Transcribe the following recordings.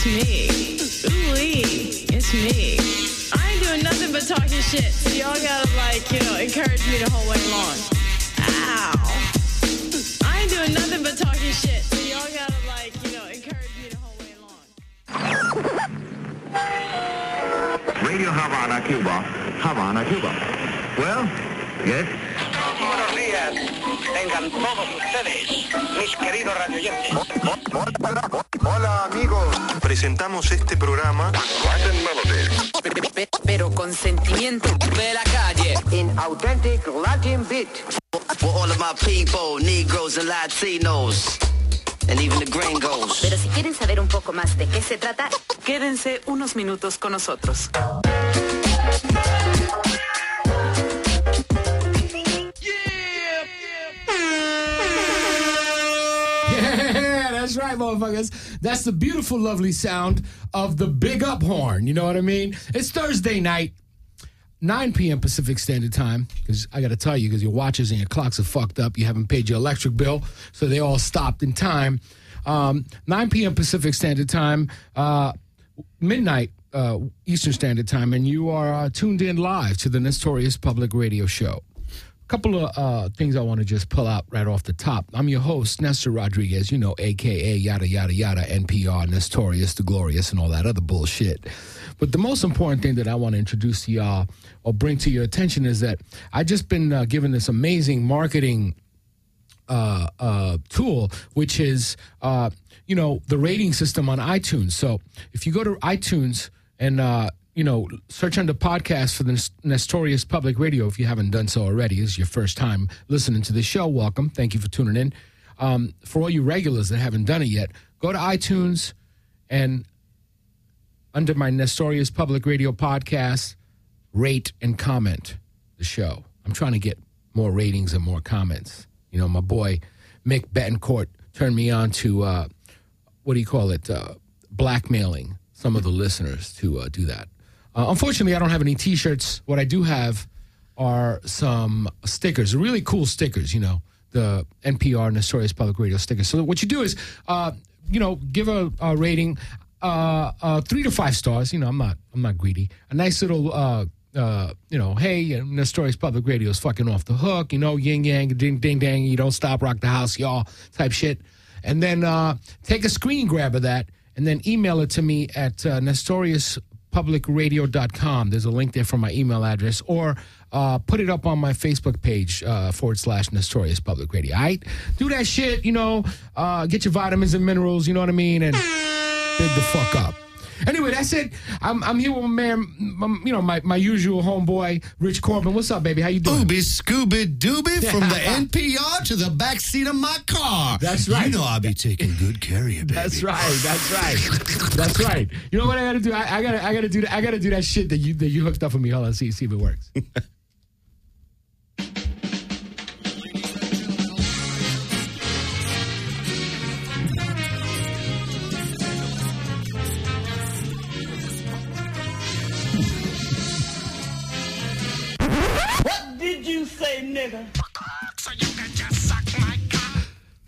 me. Ooh-wee, it's me. I ain't doing nothing but talking shit, so y'all gotta, encourage me the whole way along. Ow. I ain't doing nothing but talking shit, so y'all gotta, encourage me the whole way along. Radio Havana, Cuba. Havana, Cuba. Well, yes. Buenos días, tengan todos ustedes, mis queridos radioyentes. Hola, amigos. Presentamos este programa pero con sentimiento de la calle. In authentic Latin beat. For all of my people, Negroes and Latinos, and even the gringos. Pero si quieren saber un poco más de qué se trata, quédense unos minutos con nosotros. Yeah, that's right, motherfuckers. That's the beautiful, lovely sound of the Big Up Horn. You know what I mean? It's Thursday night, 9 p.m. Pacific Standard Time. Because I got to tell you, because your watches and your clocks are fucked up. You haven't paid your electric bill, so they all stopped in time. 9 p.m. Pacific Standard Time, midnight Eastern Standard Time, and you are tuned in live to the Nestorius Public Radio Show. Couple of things I want to just pull out right off the top. I'm your host, Nestor Rodriguez, a.k.a. yada, yada, yada, NPR, Nestorius, the Glorious, and all that other bullshit. But the most important thing that I want to introduce to y'all or bring to your attention is that I just been given this amazing marketing tool, which is, the rating system on iTunes. So if you go to iTunes and, search under podcast for the Nestorius Public Radio. If you haven't done so already, this is your first time listening to the show, welcome. Thank you for tuning in. For all you regulars that haven't done it yet, go to iTunes and under my Nestorius Public Radio podcast, rate and comment the show. I'm trying to get more ratings and more comments. My boy Mick Betancourt turned me on to, blackmailing some of the listeners to do that. Unfortunately, I don't have any T-shirts. What I do have are some stickers, really cool stickers, the NPR, Nestorius Public Radio stickers. So what you do is, give a rating 3 to 5 stars. I'm not greedy. A nice little, hey, Nestorius Public Radio is fucking off the hook. Yin yang, ding ding dang. You don't stop, rock the house, y'all type shit. And then take a screen grab of that and then email it to me at nestoriuspublicradio.com. There's a link there for my email address, or put it up on my Facebook page, / Nestorius Public Radio. All right? Do that shit, get your vitamins and minerals, you know what I mean? And big the fuck up. Anyway, that's it. I'm here with my man, my usual homeboy, Rich Corbin. What's up, baby? How you doing? Ooby Scooby Dooby from the NPR to the backseat of my car. That's right. I'll be taking good care of you, baby. That's right. That's right. You know what I gotta do? I gotta do that shit that you hooked up for me. Hold on, see if it works. Did you say nigga? So you can just suck my cock.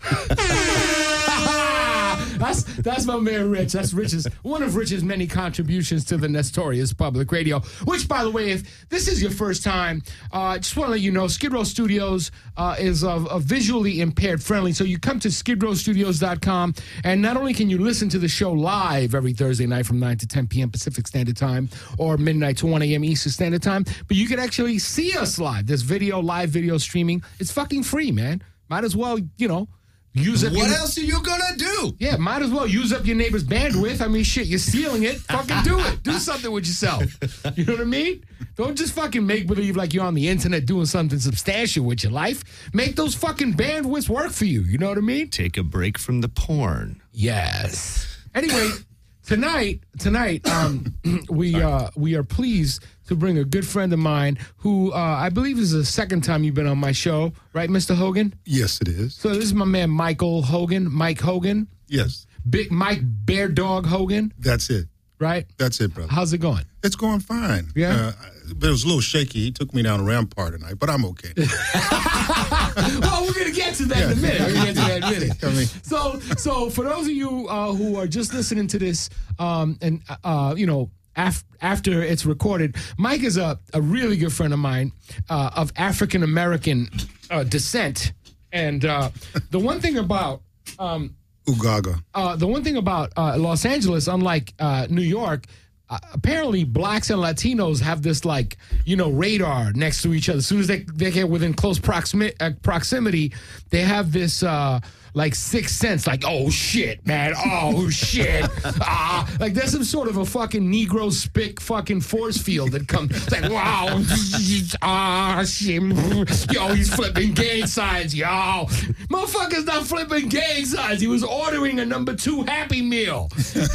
That's my man Rich. That's one of Rich's many contributions to the Nestorius Public Radio. Which, by the way, if this is your first time, just want to let you know, Skid Row Studios is visually impaired friendly. So you come to skidrowstudios.com, and not only can you listen to the show live every Thursday night from 9 to 10 p.m. Pacific Standard Time or midnight to 1 a.m. Eastern Standard Time, but you can actually see us live. There's live video streaming. It's fucking free, man. Might as well, use up. What else are you gonna do? Yeah, might as well use up your neighbor's bandwidth. I mean, shit, you're stealing it. Fucking do it. Do something with yourself. You know what I mean? Don't just fucking make believe like you're on the internet doing something substantial with your life. Make those fucking bandwidths work for you. You know what I mean? Take a break from the porn. Yes. Anyway, tonight, we are pleased to bring a good friend of mine who I believe is the second time you've been on my show, right, Mr. Hogan? Yes, it is. So this is my man Mike Hogan. Yes. Big Mike Bear Dog Hogan. That's it. right? That's it, brother. How's it going? It's going fine. Yeah? But it was a little shaky. He took me down to Rampart tonight, but I'm okay. Well, we're going to get to that in a minute. We're going to get to that in a minute. I mean, So for those of you who are just listening to this, after it's recorded, Mike is a really good friend of mine of African American descent, and the one thing about Ugaga. the one thing about Los Angeles, unlike New York. Apparently, blacks and Latinos have this, radar next to each other. As soon as they get within close proximity, they have this, sixth sense, oh, shit, man. Oh, shit. There's some sort of a fucking Negro spick fucking force field that comes. It's like, wow. Shit. Yo, he's flipping gang signs, yo. Motherfucker's not flipping gang signs. He was ordering a number 2 Happy Meal.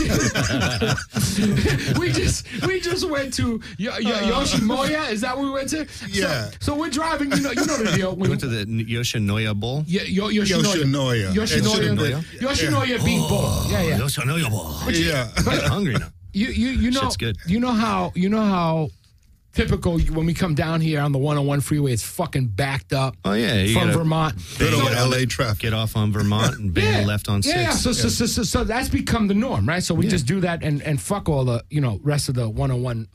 We just went to Yoshinoya. Is that what we went to? Yeah. So we're driving. You know the deal. We went to the Yoshinoya Bowl. Yeah, Yoshinoya. Yoshinoya Beef Bowl. Yeah. Yoshinoya Bowl. Yeah. I'm hungry now. You know. Shit's good. You know how typical when we come down here on the 101 freeway, it's fucking backed up. Oh yeah, from Vermont. Good old LA traffic. Get off on Vermont and bang left on 6. Yeah. So that's become the norm, right? So we just do that and fuck all the rest of the 101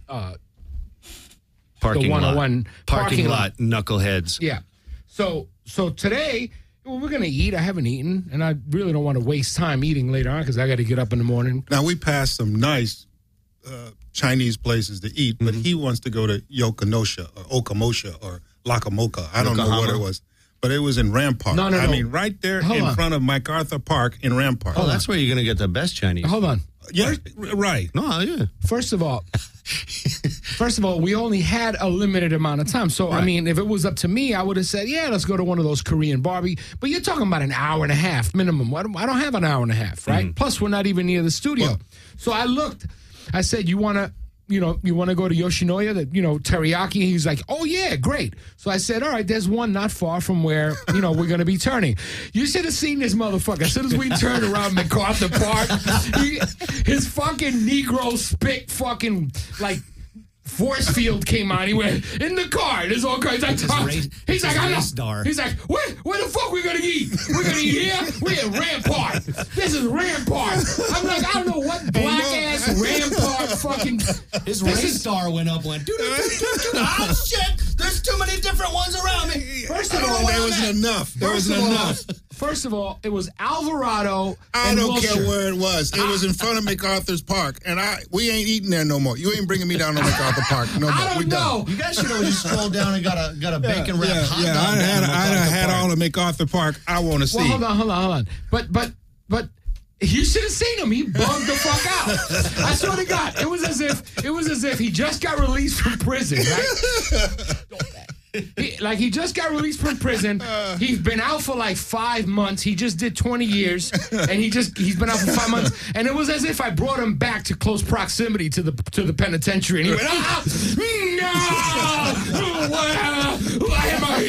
parking lot knuckleheads. Yeah. So today we're gonna eat. I haven't eaten, and I really don't want to waste time eating later on because I got to get up in the morning. Now, we passed some nice Chinese places to eat, but he wants to go to Yokonosha or Okamosha or Lakamoka. I don't know what it was. But it was in Rampart. No. I mean, right there in front of MacArthur Park in Rampart. Oh, that's where you're going to get the best Chinese. Hold on. Yeah, right. No, yeah. First of all, we only had a limited amount of time. So, I mean, if it was up to me, I would have said, yeah, let's go to one of those Korean barbie. But you're talking about an hour and a half minimum. I don't have an hour and a half, right? Plus, we're not even near the studio. Well, so I looked. I said, you want to go to Yoshinoya, teriyaki? He's like, oh, yeah, great. So I said, all right, there's one not far from where, we're going to be turning. You should have seen this motherfucker. As soon as we turned around MacArthur Park, his fucking Negro spick fucking, force field came on. He went in the car. There's all kinds. He's like, where the fuck we gonna eat? We're gonna eat here. We're in Rampart. This is Rampart. I'm like, I don't know what black ass Rampart fucking. His race star went up. Oh shit! There's too many different ones around me. First of all, there wasn't enough. First of all, it was Alvarado. I don't care where it was. It was in front of MacArthur's Park, and we ain't eating there no more. You ain't bringing me down to MacArthur Park no more. I don't know. You guys should have just strolled down and got a bacon wrapped hot dog. I had all of MacArthur Park. I want to see. Well, hold on. But you should have seen him. He bugged the fuck out. I swear to God, it was as if he just got released from prison, right? He just got released from prison. He's been out for 5 months. He just did 20 years, and he's been out for 5 months. And it was as if I brought him back to close proximity to the penitentiary. And he went, no, why am I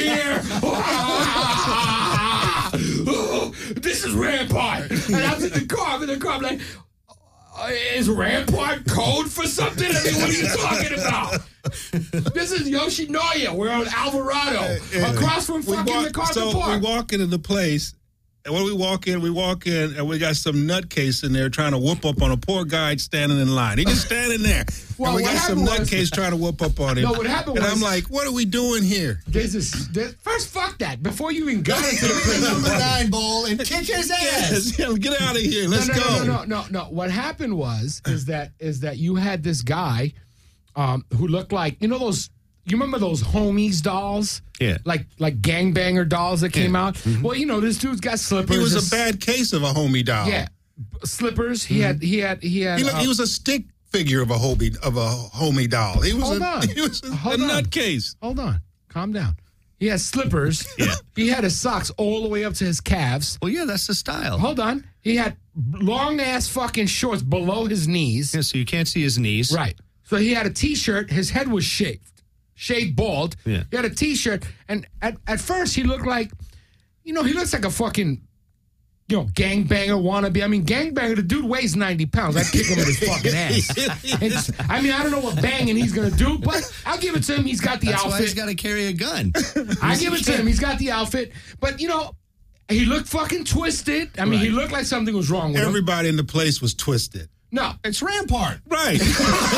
here? This is Rampart. And I'm in the car. I'm like, is Rampart code for something? I mean, what are you talking about? This is Yoshinoya. We're on Alvarado, across from fucking MacArthur Park. We walk into the place, and when we walk in, and we got some nutcase in there trying to whoop up on a poor guy standing in line. He just standing there. Well, and we got some nutcase trying to whoop up on him. No, what happened and was... I'm like, what are we doing here? First, fuck that. Before you even got into the prison. Number 9 bowl and kick his ass. Yes, get out of here. Let's go. No. What happened is that you had this guy who looked like, those... You remember those homies dolls? Yeah. Like gangbanger dolls that came out? Mm-hmm. Well, this dude's got slippers. He was a bad case of a homie doll. Yeah. Slippers. He had he was a stick figure of a homie doll. He was a nutcase. Hold on. Calm down. He had slippers. Yeah. He had his socks all the way up to his calves. Well, yeah, that's the style. Hold on. He had long-ass fucking shorts below his knees. Yeah, so you can't see his knees. Right. So he had a T-shirt. His head was shaved bald. Yeah. He had a T-shirt. And at first, he looked like, he looks like a fucking, gangbanger wannabe. I mean, gangbanger, the dude weighs 90 pounds. I'd kick him in his fucking ass. I don't know what banging he's going to do, but I'll give it to him. He's got the That's outfit. why he's got to carry a gun. I give it to him. He's got the outfit. But, he looked fucking twisted. I mean, he looked like something was wrong with him. Everybody in the place was twisted. No. It's Rampart. Right. Big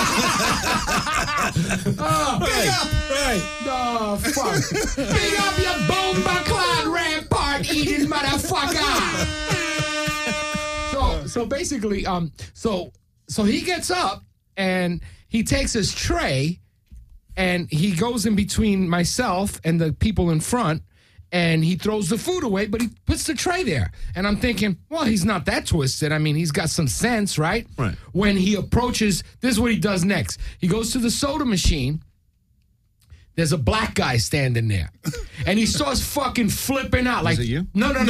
Right. Oh, fuck. Big up your bomba clad Rampart eating motherfucker. So basically, so he gets up and he takes his tray and he goes in between myself and the people in front. And he throws the food away, but he puts the tray there. And I'm thinking, well, he's not that twisted. I mean, he's got some sense, right? Right. When he approaches, this is what he does next. He goes to the soda machine. There's a black guy standing there. And he starts fucking flipping out. Like, it you? No. No.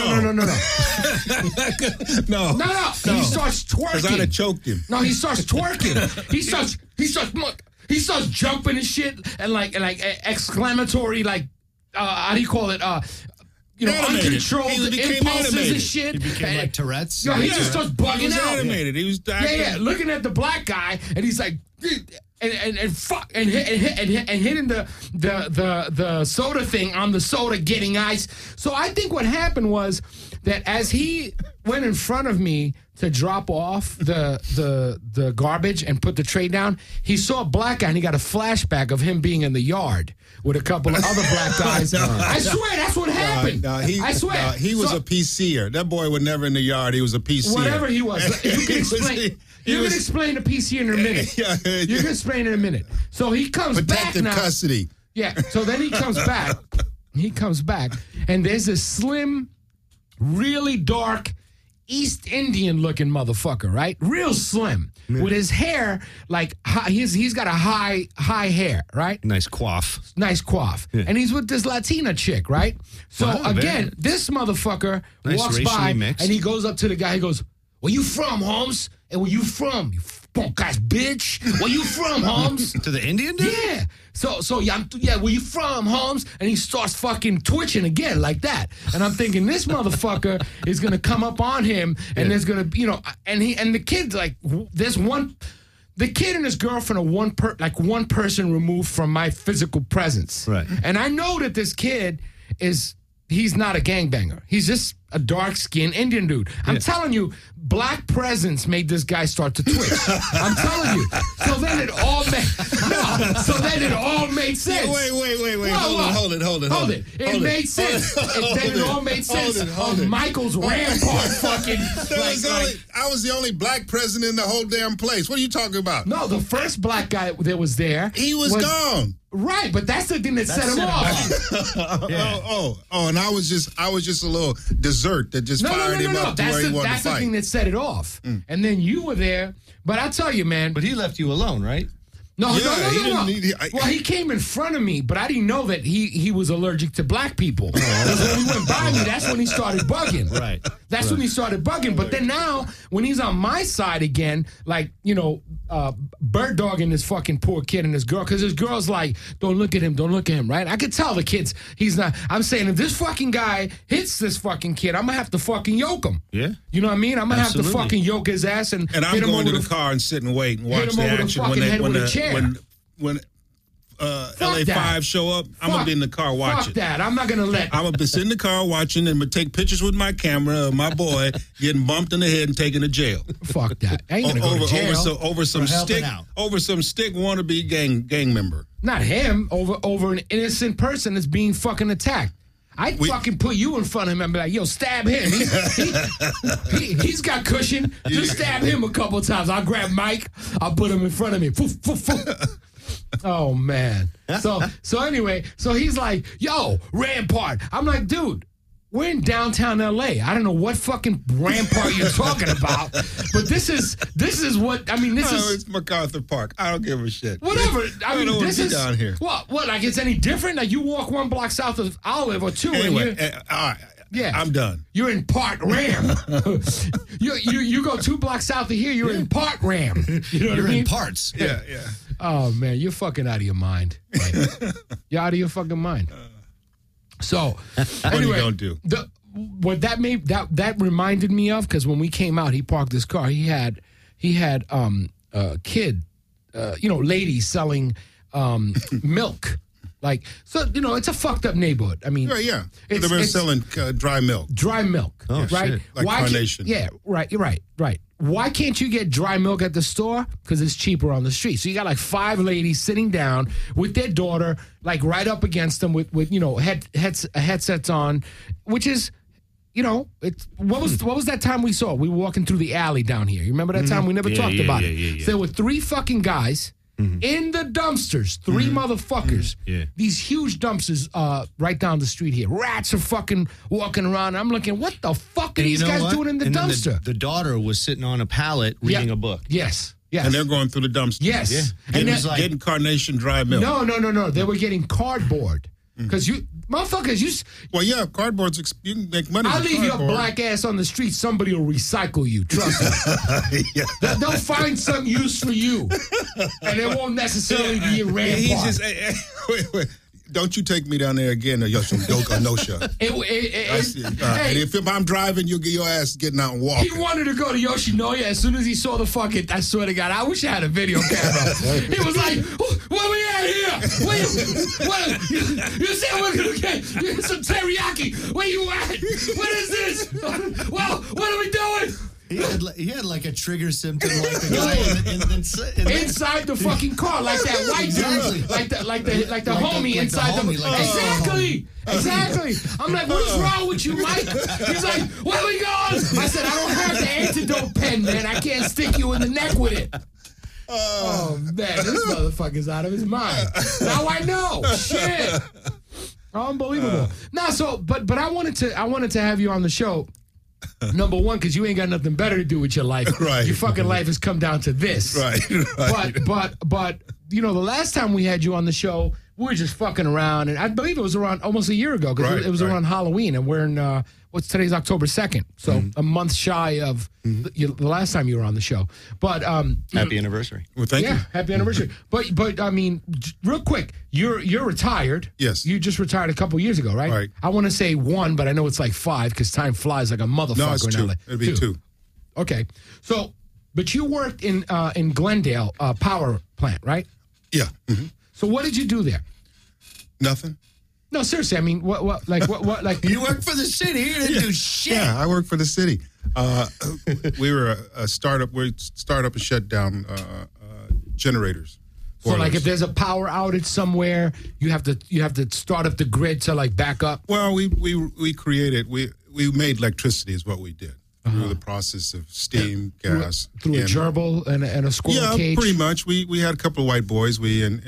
He starts twerking. Because I'd have choked him. No, he starts twerking. He starts jumping and shit and like exclamatory, like, how do you call it? Animated. Uncontrolled He became impulses animated. and shit. He became like Tourette's. He just starts bugging He was out. animated. He was acting. Yeah, looking at the black guy, and he's like, and hitting the soda thing on the soda, getting ice. So I think what happened was that as he went in front of me to drop off the garbage and put the tray down, he saw a black guy and he got a flashback of him being in the yard with a couple of other black guys. I swear that's what happened. I swear. He was a PCer. That boy was never in the yard. He was a PCer. Whatever he was. You can explain. You can explain the PC in a minute. You can explain in a minute. So he comes back Protective now. custody. Yeah. So then he comes back. And there's a slim, really dark, East Indian looking motherfucker, right? Real slim. With his hair, like, he's got a high hair, right? Nice coif. Nice coif. Yeah. And he's with this Latina chick, right? So Wow, again, very- this motherfucker Nice walks racially by mixed. and he goes up to the guy. He goes, "Where you from, Holmes? And where you from? You punk ass bitch. Where you from, Holmes?" To the Indian dude? Yeah. So where you from, Holmes? And he starts fucking twitching again like that. And I'm thinking this motherfucker is gonna come up on him, and there's gonna, and the kid's like, there's one. The kid and his girlfriend are one person removed from my physical presence. Right. And I know that this kid he's not a gangbanger. He's just a dark-skinned Indian dude. I'm telling you, black presence made this guy start to twitch. I'm telling you. So then it all made sense. Wait. Whoa. Hold it. It made sense. It all made sense Hold of it. Michael's Rampart fucking. I was the only black president in the whole damn place. What are you talking about? No, the first black guy that was there. He was gone. Right, but that's the thing that set him off. And I was just a little dessert that just fired him up to where he wanted to That's the fight. thing that set it off. And then you were there. But I tell you, man. But he left you alone, right? No. He Well, he came in front of me, but I didn't know that he was allergic to black people. Because when he went by me, that's when he started bugging. Right. That's when he started bugging. But then now, when he's on my side again, like, bird dogging this fucking poor kid and this girl, because this girl's like, don't look at him, right? I could tell the kids he's not. I'm saying, if this fucking guy hits this fucking kid, I'm going to have to fucking yoke him. Yeah. You know what I mean? I'm going to have to Absolutely. fucking yoke his ass and And I'm hit him going to over the car and sit and wait and watch him the over the action fucking head with a chair. when LA5 that. show up. I'm gonna be in the car watching. Fuck that. I'm not going to let. I'm gonna be sitting in the car watching and take pictures with my camera of my boy getting bumped in the head and taken to jail. Fuck that. I ain't going to go to jail. Over some stick wannabe gang member. Not him. Over an innocent person that's being fucking attacked. I'd fucking put you in front of him and be like, yo, stab him. He's got cushion. Just stab him a couple times. I'll grab Mike. I'll put him in front of me. Oh, man. So anyway, so he's like, yo, Rampart. I'm like, dude, we're in downtown L.A. I don't know what fucking Rampart you're talking about, but this is what, I mean, It's MacArthur Park. I don't give a shit. Whatever. I mean, this is down here. What? Like it's any different? Like you walk one block south of Olive or two, Anyway, and all right. Yeah. I'm done. You're in Park Ram. you go 2 blocks south of here, you're in Park Ram. You know what I mean? In parts. Yeah. Oh, man, you're fucking out of your mind. Like, you're out of your fucking mind. So, What anyway, are you going to do? what that reminded me of, because when we came out, he parked his car. He had a kid, ladies selling milk. Like, so, it's a fucked up neighborhood. I mean, yeah. They were selling dry milk. Dry milk, right? Shit. Like Carnation. Yeah, right. You're right. Why can't you get dry milk at the store? Because it's cheaper on the street. So you got like 5 ladies sitting down with their daughter, like right up against them with headsets on, which is, what was that time we saw? We were walking through the alley down here. You remember that time? We never talked about it. So there were 3 fucking guys in the dumpsters, 3 motherfuckers. Yeah. These huge dumpsters right down the street here. Rats are fucking walking around. I'm looking, what the fuck are these guys doing in the dumpster? The daughter was sitting on a pallet reading a book. Yes. And they're going through the dumpster. Yes. Yeah. Getting Carnation dry milk. No. They were getting cardboard. Because motherfuckers, well, yeah, cardboard's, you can make money. I'll leave your black ass on the street. Somebody will recycle you. Trust me. They'll find some use for you. And it won't necessarily be a rampart. He's just, wait. Don't you take me down there again, Yoshinoya. And if I'm driving, you'll get your ass getting out and walking. He wanted to go to Yoshinoya as soon as he saw the fucking, I swear to God, I wish I had a video camera. He was like, where we at here? You said we're going to get some teriyaki. Where you at? What is this? Well, what are we doing? He had like a trigger symptom, like the guy inside the fucking car, like that white dude, like the homie inside the. Exactly. I'm like, what's wrong with you, Mike? He's like, where we going? I said, I don't have the antidote pen, man. I can't stick you in the neck with it. Oh man, this motherfucker's out of his mind. Now I know. Shit. Unbelievable. But I wanted to have you on the show. Number one, because you ain't got nothing better to do with your life. Right. Your fucking life has come down to this. Right. But the last time we had you on the show, we were just fucking around, and I believe it was around almost a year ago, because it was around Halloween, and we're in today's October 2nd, so a month shy of the last time you were on the show. But happy anniversary. Well, thank you. Happy anniversary. But I mean, real quick, you're retired. Yes. You just retired a couple years ago, right? Right. I want to say 1, but I know it's like 5 because time flies like a motherfucker. No, it's 2. It'd be 2. Okay. So, but you worked in Glendale power plant, right? Yeah. Mm-hmm. So what did you do there? Nothing. No, seriously. I mean, what you work for the city. You didn't do shit. Yeah, I work for the city. We were a startup. We startup and shut down generators. So, like, if there's a power outage somewhere, you have to start up the grid to like back up. Well, we made electricity is what we did. Through the process of steam, gas, through a gerbil and a squirrel cage. Yeah, pretty much. We had a couple of white boys. We and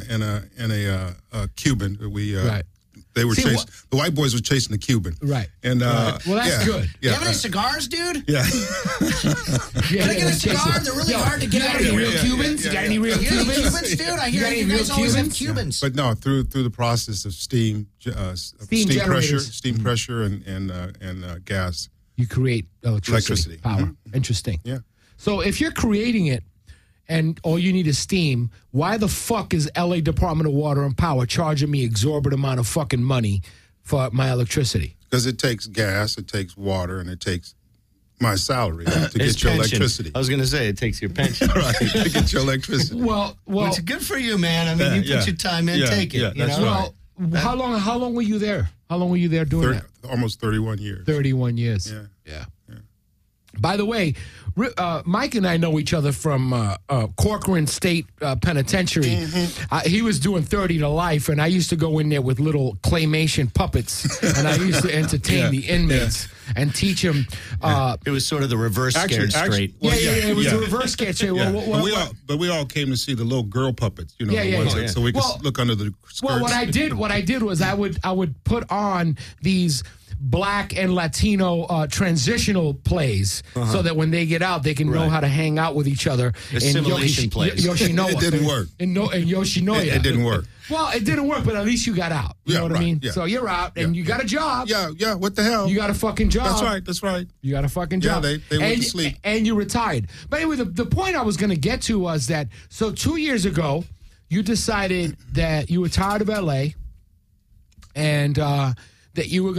a Cuban. Right. They were chasing. The white boys were chasing the Cuban. Right. And well, that's good. You have any cigars, dude? Yeah. Can I get a cigar? They're really hard to get out of here. Real Cubans? You got any real Cubans, dude? I hear you guys always have Cubans. But no, through the process of steam pressure, and gas. You create electricity. Power. Mm-hmm. Interesting. Yeah. So if you're creating it and all you need is steam, why the fuck is LA Department of Water and Power charging me exorbitant amount of fucking money for my electricity? Because it takes gas, it takes water, and it takes my salary to get your electricity. I was going to say, it takes your pension. Right, to get your electricity. Well, it's good for you, man. I mean, you put your time in, take it. Yeah, that's right. Well, how long were you there? How long were you there doing that? Almost 31 years. 31 years. Yeah. By the way, Mike and I know each other from Corcoran State Penitentiary. Mm-hmm. He was doing 30 to life, and I used to go in there with little claymation puppets, and I used to entertain the inmates and teach them. It was sort of the reverse scared straight. It was the reverse scared straight. Yeah. But we all came to see the little girl puppets, the ones so we could look under the skirts. Well, what I did was I would put on these Black and Latino transitional plays so that when they get out, they can know how to hang out with each other. Assimilation plays. Yoshinoya. It didn't work. In Yoshinoya. It didn't work. Well, it didn't work, but at least you got out. You know what I mean? Yeah. So you're out, and you got a job. Yeah, what the hell? You got a fucking job. That's right. You got a fucking job. Yeah, they went to sleep. And you retired. But anyway, the point I was going to get to was that, so 2 years ago, you decided that you were tired of L.A., and that you were going to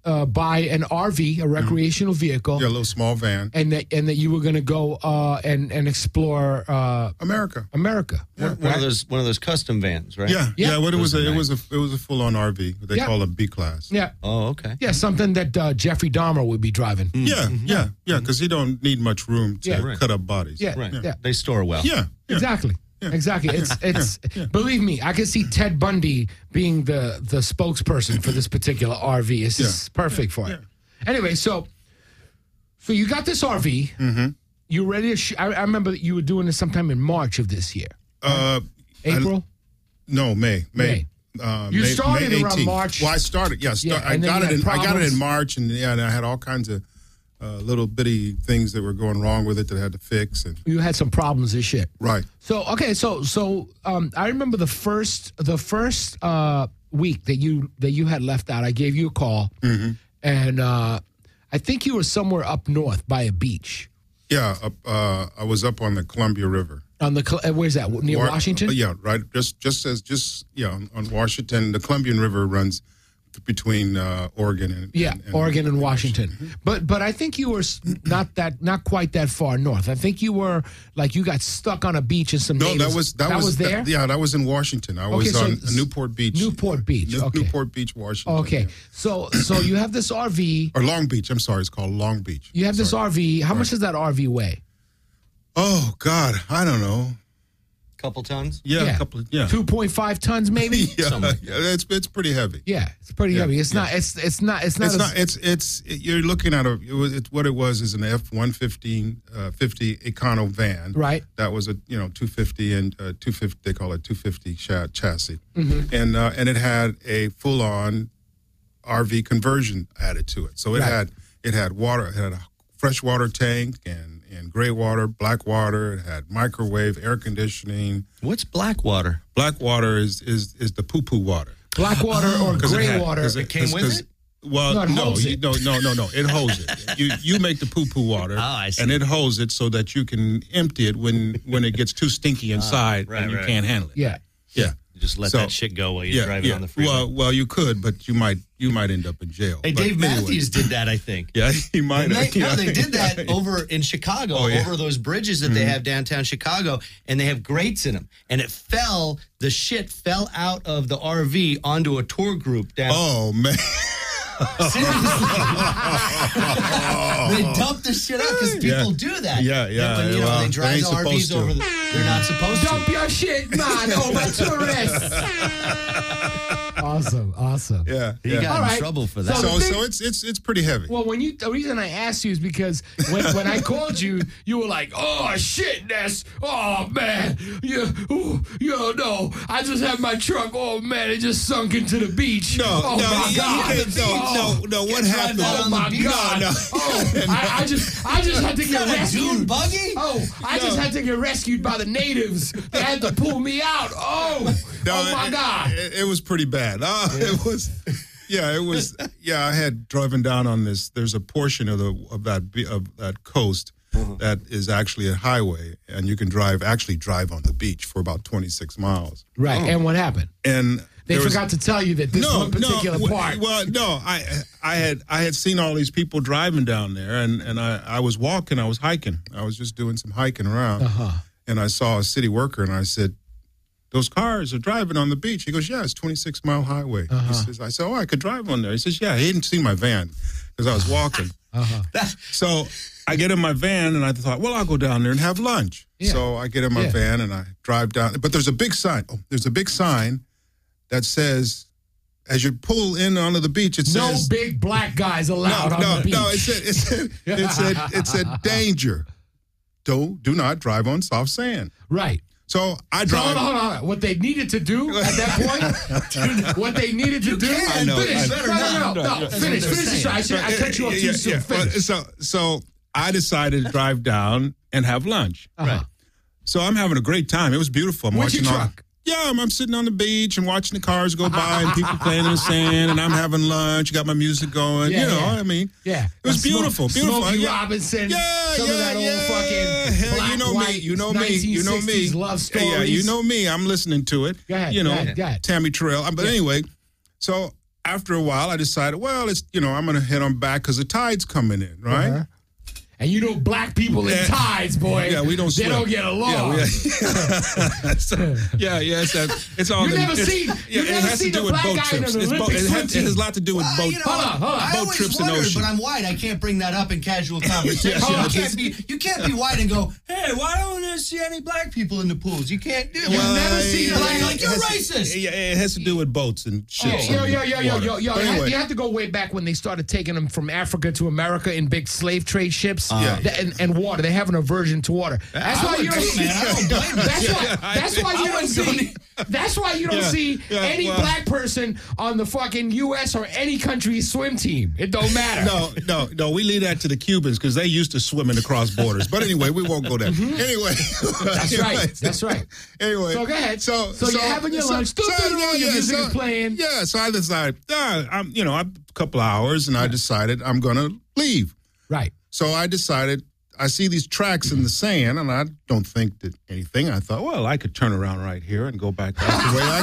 buy an RV, a recreational vehicle. Yeah, a little small van. And that you were going to go and explore America. Yeah, one of those custom vans, right? Yeah. What it was a full on RV. They call it B class. Yeah. Oh, okay. Yeah, something that Jeffrey Dahmer would be driving. Yeah, because he don't need much room to cut up bodies. Yeah, Right. yeah. They store well. Yeah. Exactly. Yeah. Exactly. It's believe me, I can see Ted Bundy being the spokesperson for this particular RV. It's just perfect for it. Anyway, so you got this RV. Mm-hmm. You ready to? I remember that you were doing this sometime in March of this year. April? May. You started May around 18th. March. Well, I started. I got it in March, and I had all kinds of little bitty things that were going wrong with it that I had to fix. And you had some problems and shit. Right. So I remember the first week that you had left out. I gave you a call, and I think you were somewhere up north by a beach. Yeah, I was up on the Columbia River. On the where's that, near Washington? Yeah, right. On Washington, the Columbian River runs between Oregon and Oregon and Washington. But I think you were not quite that far north. I think you were like you got stuck on a beach in some. No, that was there. That was in Washington. I was on Newport Beach. Newport Beach, Newport Beach, Washington. Okay, yeah. so you have this RV or Long Beach. I'm sorry, it's called Long Beach. You have this RV. How much does that RV weigh? Oh God, I don't know. Couple tons? Yeah, a couple. 2.5 tons, maybe. It's pretty heavy. Yeah, it's pretty heavy. It's not. You're looking at what it was is an F-150 50 Econo van. Right. That was a 250 and 250. They call it 250 chassis, and it had a full on RV conversion added to it. So it had water. It had a freshwater tank and gray water, black water. It had microwave, air conditioning. What's black water? Black water is the poo-poo water. Black water or gray water. It came with it? No, Well, it holds it. No. It holds it. You make the poo-poo water, I see. and it holds it so that you can empty it when it gets too stinky inside and you can't handle it. Yeah. Yeah. You just let that shit go while you're driving on the freeway. Well, you could, but you might end up in jail. Hey, Dave Matthews did that, I think. Yeah, he might have. They did that over in Chicago, over those bridges that they have downtown Chicago, and they have grates in them. And the shit fell out of the RV onto a tour group down. Oh, man. They dump the shit out because people do that. Yeah. When, they drive the RVs over, they're not supposed to. Dump your shit, man, over tourists. Awesome. Yeah. He got in trouble for that. So it's pretty heavy. Well, the reason I asked you is because when I called you, you were like, "Oh shit, Ness! Oh man, no, I just had my truck. Oh man, it just sunk into the beach. No, my God, no. What happened? Oh my God! No. Oh, I just had to get rescued. Dune buggy? Oh, I just had to get rescued by the natives. They had to pull me out. Oh my God! It was pretty bad. It was. Yeah, it was. Yeah, I had driven down on this. There's a portion of that coast that is actually a highway, and you can drive on the beach for about 26 miles. Right. And what happened? And they forgot to tell you that this one particular part. Well, no, I had seen all these people driving down there, and I was walking, I was hiking, I was just doing some hiking around, and I saw a city worker, and I said, "Those cars are driving on the beach." He goes, "Yeah, it's 26-mile highway." He says, I said, "Oh, I could drive on there." He says, "Yeah." He hadn't seen my van because I was walking. So I get in my van, and I thought, well, I'll go down there and have lunch. Yeah. So I get in my van, and I drive down. But there's a big sign. There's a big sign that says, as you pull in onto the beach, it says... No big black guys allowed on the beach. No, it said danger. Do not drive on soft sand. Right. So I drive. Hold on. What they needed to do at that point? What they needed to do? Finish. No. Finish. I cut you off too soon. Finish. So I decided to drive down and have lunch. Right. So I'm having a great time. It was beautiful. I'm What's watching your truck? Yeah, I'm sitting on the beach and watching the cars go by and people playing in the sand, and I'm having lunch. Got my music going. I mean, it was beautiful. Smokey Robinson. Some of that old fucking black, you know me. Love stories. Yeah, you know me. I'm listening to it. Go ahead. Tammy Terrell. But anyway, so after a while, I decided, well, I'm going to head on back because the tide's coming in, right? Uh-huh. And you know, black people in tides, boy. Yeah, we don't swim. They don't get along. It's all. You never seen the black guy in an Olympic swim team. It has a lot to do with boat. Hold on. Boat trips in the ocean. But I'm white. I can't bring that up in casual conversation. You can't be white and go, hey, why don't I see any black people in the pools? You can't do it. You've never seen black. Like you're racist. Yeah, it has to do with boats and ships. Yo. You have to go way back when they started taking them from Africa to America in big slave trade ships. And water. They have an aversion to water. That's why you don't see. That's why you don't see any black person on the fucking U.S. or any country's swim team. It don't matter. No. We leave that to the Cubans because they used to swimming across borders. But anyway, we won't go there. Anyway, that's right. Anyway, so go ahead. So you're having your lunch. Your music is playing. Yeah. So I decided, a couple of hours, and I decided I'm gonna leave. Right. So I decided, I see these tracks in the sand, and I don't think that anything. I thought, well, I could turn around right here and go back out the way I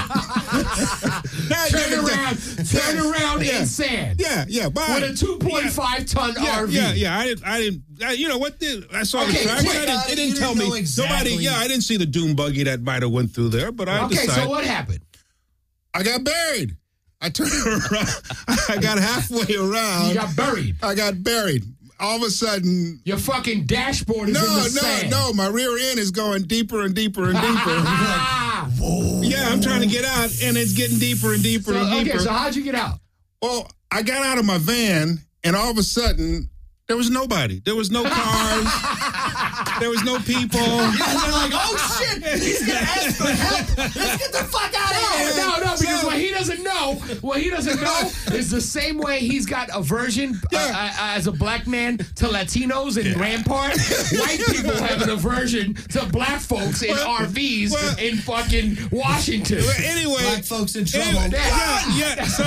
came. Turn around in sand. Yeah. Bye. With a 2.5-ton RV. I didn't. You know what? I saw the tracks. It didn't tell me. Exactly. Nobody. I didn't see the dune buggy that might have went through there. But I decided. Okay, so what happened? I got buried. I turned around. I got halfway around. You got buried. I got buried. All of a sudden, your fucking dashboard is in the sand. No, my rear end is going deeper and deeper and deeper. Whoa. Yeah, I'm trying to get out, and it's getting deeper and deeper and deeper. Okay, so how'd you get out? Well, I got out of my van, and all of a sudden, there was nobody. There was no cars. There was no people. Yeah, they're like, oh, shit, he's going to ask for help. Let's get the fuck out of here. No, because what he doesn't know is the same way he's got aversion as a black man to Latinos in Rampart. White people have an aversion to black folks in RVs in fucking Washington. Anyway. Black folks in trouble. So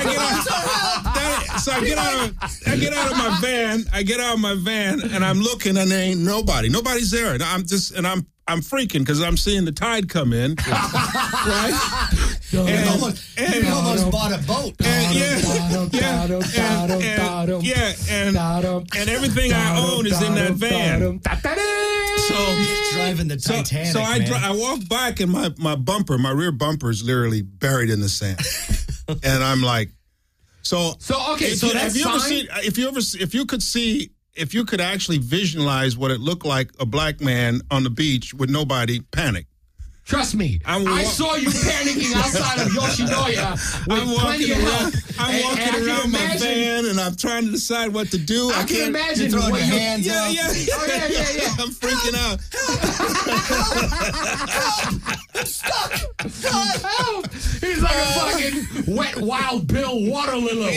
I get out of my van. I get out of my van, and I'm looking, and there ain't nobody. Nobody's there. And I'm freaking because I'm seeing the tide come in. Right? You almost bought a boat. And everything I own is in that van. So driving the Titanic. So I walk back, and my rear bumper is literally buried in the sand. And I'm like, if you could actually visualize what it looked like a black man on the beach with nobody, panic. Trust me, I saw you panicking outside of Yoshinoya with plenty of help. I'm walking around my van, and I'm trying to decide what to do. I can imagine throwing your hands up. Yeah. I'm freaking out. Help! I'm stuck! Help! He's like a fucking wet Wild Bill water lily.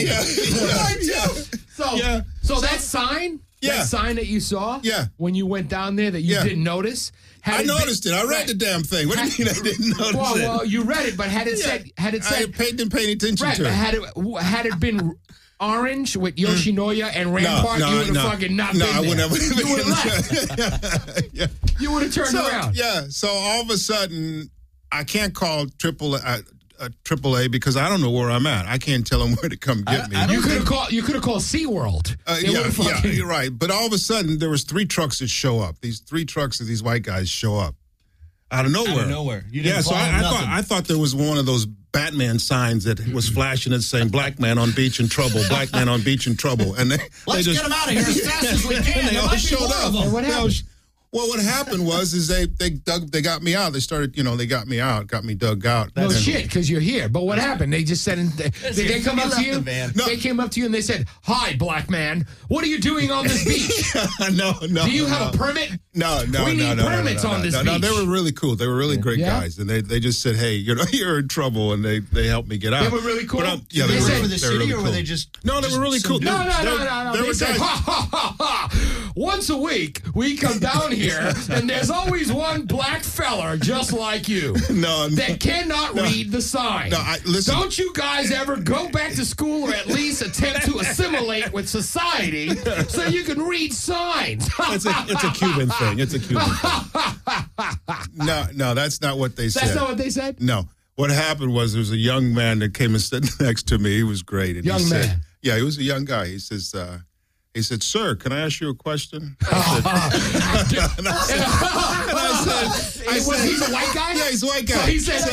So that sign? That sign that you saw when you went down there that you didn't notice? I noticed it. I read the damn thing. What do you mean I didn't notice it? Well, you read it, but had it said... I didn't pay any attention to it. Had it been orange with Yoshinoya and Rampart, you would have fucking not been there. I wouldn't have. You would have left. You would have turned around. Yeah, so all of a sudden, I can't call AAA because I don't know where I'm at. I can't tell them where to come get me. You could have called SeaWorld. You're right. But all of a sudden, there was 3 trucks that show up. These 3 trucks of these white guys show up out of nowhere. You didn't call I thought there was one of those Batman signs that was flashing and saying "Black man on beach in trouble." Black man on beach in trouble. And let's get them out of here as fast as we can. They all showed up. What happened? Well, what happened was they got me out. They started, they got me out, got me dug out. No shit, because you're here. But what happened? They just said, they come up to you? No. They came up to you and they said, "Hi, black man. What are you doing on this beach?" No. Do you have a permit? No. We need permits on this beach. No, they were really cool. They were really great guys. And they just said, "Hey, you're in trouble," and they helped me get out. They were really cool? They were for the city, really or were they just... No, they were really cool. No. They said, ha. Once a week, we come down here, and there's always one black feller just like you that cannot read the sign. Listen. Don't you guys ever go back to school or at least attempt to assimilate with society so you can read signs? It's a Cuban thing. It's a Cuban thing. No, that's not what they said. That's not what they said? No. what happened was there was a young man that came and stood next to me. He was great. And Young he said, man. Yeah, he was a young guy. He says, "Sir, can I ask you a question?" He's a white guy? Yeah, he's a white guy. So he said,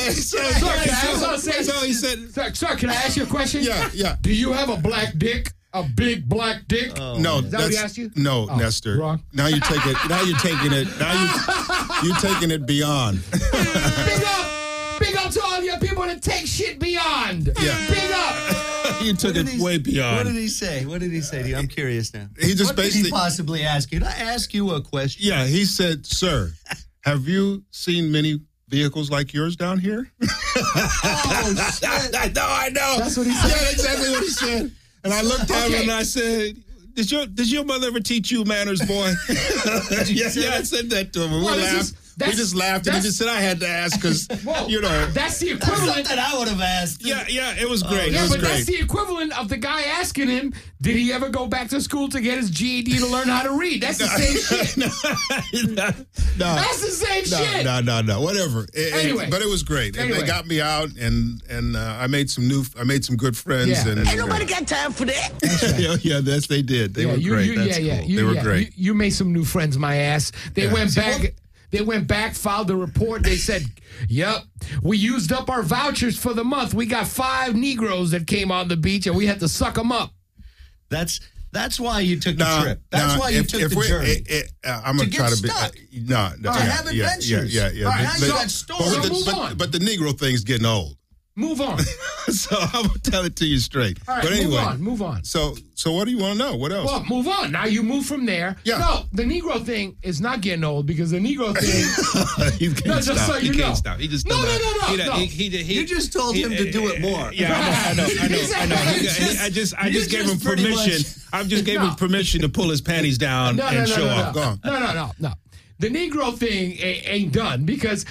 Sir, can I ask you a question? Yeah. Do you have a black dick? A big black dick? No, is that what he asked you? No, Nestor. Wrong. Now you take it. Now you're taking it. You're taking it beyond. Big up to all your people that take shit beyond. Yeah. Big up. You took it way beyond. What did he say? What did he say to you? I'm curious now. He just what basically did he possibly ask you? Did I ask you a question? Yeah, he said, "Sir, have you seen many vehicles like yours down here?" Oh shit! I know. That's what he said. Yeah, that's exactly what he said. And I looked at him and I said, Did your mother ever teach you manners, boy? Yeah, I said that to him. And we just laughed, and he just said I had to ask because, That's the equivalent. That I would have asked. Yeah, it was great. It was great. That's the equivalent of the guy asking him, did he ever go back to school to get his GED to learn how to read? That's the same shit. No. That's the same shit. No. Whatever. Anyway. But it was great. Anyway. They got me out, and I made some good friends. Yeah. And Ain't nobody got time for that. Yes, they did. They were great. That's cool. They were great. You made some new friends, my ass. They went back. They went back, filed a report. They said, "Yep, we used up our vouchers for the month. We got 5 Negroes that came on the beach, and we had to suck them up." That's why you took the trip. That's why you took the journey. I'm gonna try to be. To have adventures. Yeah. All right, that story. But the Negro thing's getting old. Move on. So I'm gonna tell it to you straight. All right, but anyway, move on. So what do you want to know? What else? Well, move on. Now you move from there. Yeah. No, the Negro thing is not getting old because the Negro thing. He can't stop. He can't stop. He just No. You just told him to do it more. Yeah, I know. I just gave him permission. I just gave him permission to pull his panties down and show off. Go on. No. The Negro thing ain't done because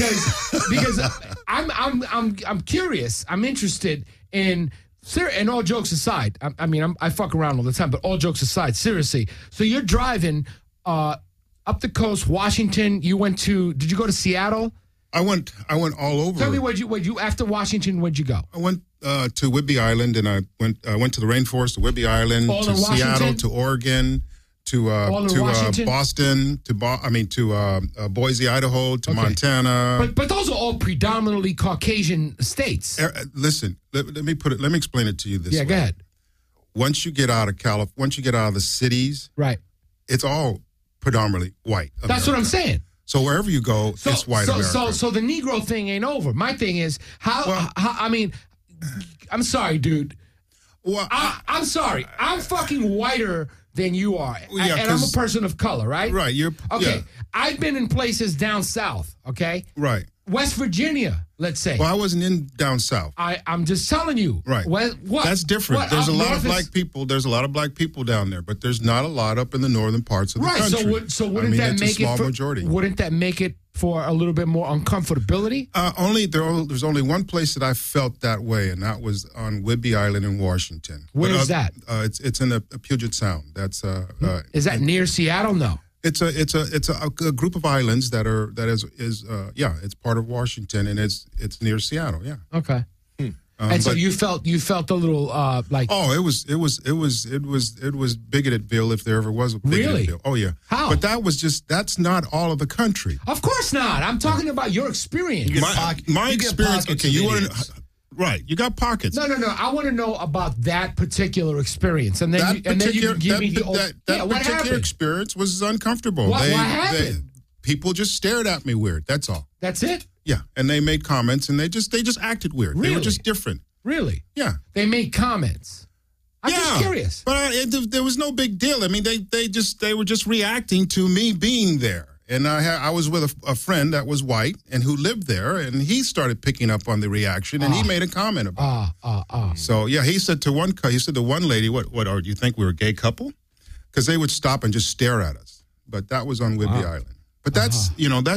I'm curious. I'm interested in. And all jokes aside, I fuck around all the time, but all jokes aside, seriously. So you're driving up the coast, Washington. Did you go to Seattle? I went all over. Tell me where'd you after Washington? Where'd you go? I went to Whidbey Island, and I went to the rainforest, to Whidbey Island, to Seattle, to Oregon, to Boston, to Boise, Idaho, to Montana. But those are all predominantly Caucasian states. Listen, let me explain it to you this way. Yeah, go ahead. Once you get out of once you get out of the cities, right, it's all predominantly white America. That's what I'm saying. So wherever you go, it's white America. So the Negro thing ain't over. My thing is how I'm sorry, dude. Well, I'm sorry. I'm fucking whiter than you are. And I'm a person of color, right? Right. Okay. I've been in places down south, okay? Right. West Virginia, let's say. Well, I wasn't in down south. I'm just telling you. Right. What? That's different. There's a lot of black people. There's a lot of black people down there, but there's not a lot up in the northern parts of the country. Right. So wouldn't that make it's a small majority. Wouldn't that make it for a little bit more uncomfortability? There's only one place that I felt that way, and that was on Whidbey Island in Washington. Where is that? It's in the Puget Sound. That's is that near Seattle? No. It's a group of islands it's part of Washington, and it's near Seattle. Yeah. Okay. And so you felt a little like. Oh, it was Bigotetville if there ever was a Bigotetville. Really? Oh yeah. How? But that's not all of the country. Of course not. I'm talking about your experience. My experience. Okay, you want to. Right, you got pockets. No. I want to know about that particular experience, and then you can give me the that particular experience was uncomfortable. What happened? People just stared at me weird. That's all. That's it. Yeah, and they made comments, and they just acted weird. Really? They were just different. Really? Yeah. They made comments. I'm just curious. But there was no big deal. I mean, they were just reacting to me being there. And I was with a friend that was white and who lived there, and he started picking up on the reaction, and he made a comment about it. So yeah, he said to one lady, "What? Do you think we were a gay couple?" Because they would stop and just stare at us. But that was on Whidbey Island. But that's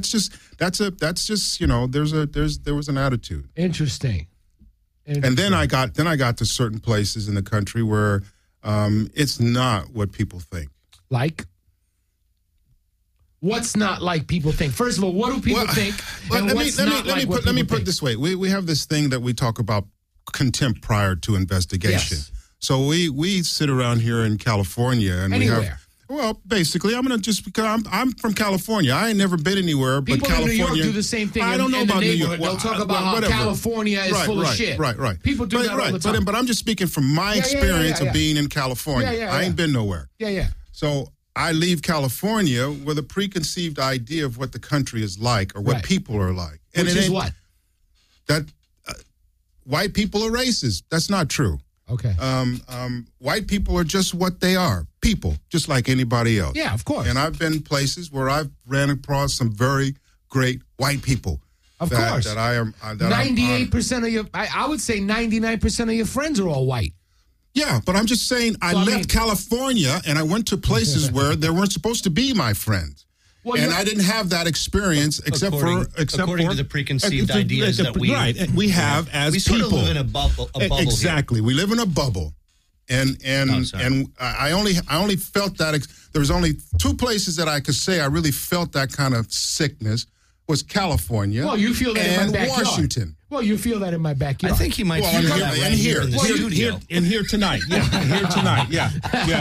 there was an attitude. Interesting. And then I got to certain places in the country where it's not what people think. Like. What's not like people think? First of all, what do people think? Well, And what's not like what let me people put it this way. We have this thing that we talk about contempt prior to investigation. Yes. So we sit around here in California and we Anywhere. have. Well, basically, I'm gonna just because I'm from California. I ain't never been anywhere but People California. in New York do the same thing. I don't know in about the New neighborhood. York. They'll talk about how whatever. California is full of shit. Right. People do that all the time. But I'm just speaking from my Yeah, experience yeah. of being in California. Yeah. I ain't been nowhere. Yeah. So I leave California with a preconceived idea of what the country is like or what Right. people are like. Which it is ain't- what? That white people are racist. That's not true. Okay. White people are just what they are, people, just like anybody else. Yeah, of course. And I've been places where I've ran across some very great white people. Of course. That I am. 98% of your, I would say 99% of your friends are all white. Yeah, but I'm just saying I left California and I went to places where there weren't supposed to be my friends. Well, and you're- I didn't have that experience According to the preconceived ideas that we we have as we people. sort of live in a bubble. Exactly, we live in a bubble, and I only felt that there was only two places that I could say I really felt that kind of sickness was California. Well, you feel that in and my backyard. Washington. Well, you feel that in my backyard. I think he might Well, feel and that here- right and here. in the Well, studio. Here tonight. Yeah, here tonight. Yeah.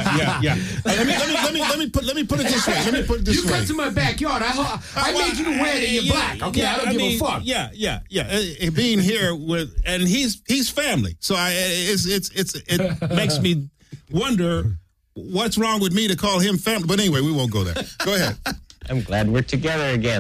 Let me put it this way. Let me put it this you way. come to my backyard. I made you aware that you're black. Okay, I don't give a fuck. Yeah. Being here and he's family, so it makes me wonder what's wrong with me to call him family. But anyway, we won't go there. Go ahead. I'm glad we're together again.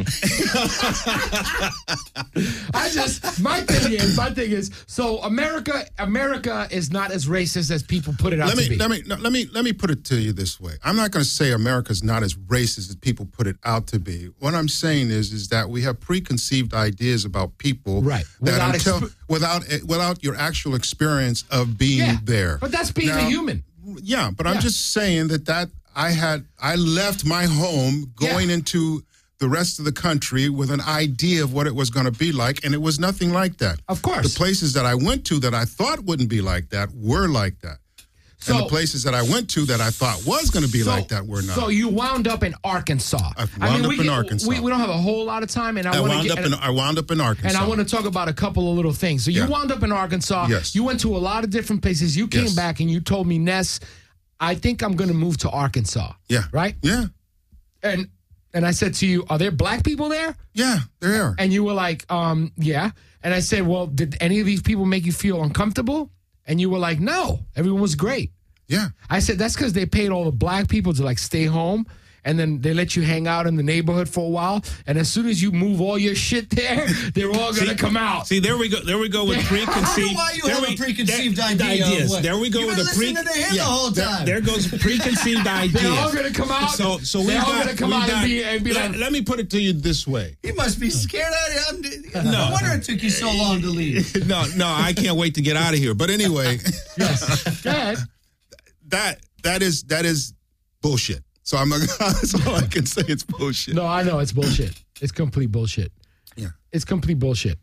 My thing is, so America is not as racist as people put it out to be. Let me put it to you this way. I'm not going to say America's not as racist as people put it out to be. What I'm saying is that we have preconceived ideas about people, Right. That without your actual experience of being there. But that's being a human. Yeah, but I'm just saying that I left my home going into the rest of the country with an idea of what it was going to be like, and it was nothing like that. Of course. The places that I went to that I thought wouldn't be like that were like that. And the places that I went to that I thought was going to be like that were not. So you wound up in Arkansas. I wound up in Arkansas. We don't have a whole lot of time, and I wound up in Arkansas. And I want to talk about a couple of little things. So you wound up in Arkansas. Yes. You went to a lot of different places. You came back and you told me, Ness, I think I'm going to move to Arkansas. Yeah. Right? Yeah. And I said to you, are there black people there? Yeah, there are. And you were like, yeah. And I said, well, did any of these people make you feel uncomfortable? And you were like, no, everyone was great. Yeah. I said, that's because they paid all the black people to like stay home. And then they let you hang out in the neighborhood for a while. And as soon as you move all your shit there, they're all going to come out. See, there we go. There we go with preconceived. I don't know why you have a preconceived idea. Ideas. There we go You've with been a listening to him the whole time. There goes preconceived ideas. They're all going to come out. So they're all going to come out and be like. Let me put it to you this way. He must be scared out of him. No wonder it took you so long to leave. No, I can't wait to get out of here. But anyway, yes, go ahead. That is bullshit. So I'm not. That's all I can say. It's bullshit. No, I know it's bullshit. It's complete bullshit. Yeah, it's complete bullshit.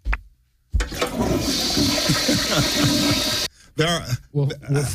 We'll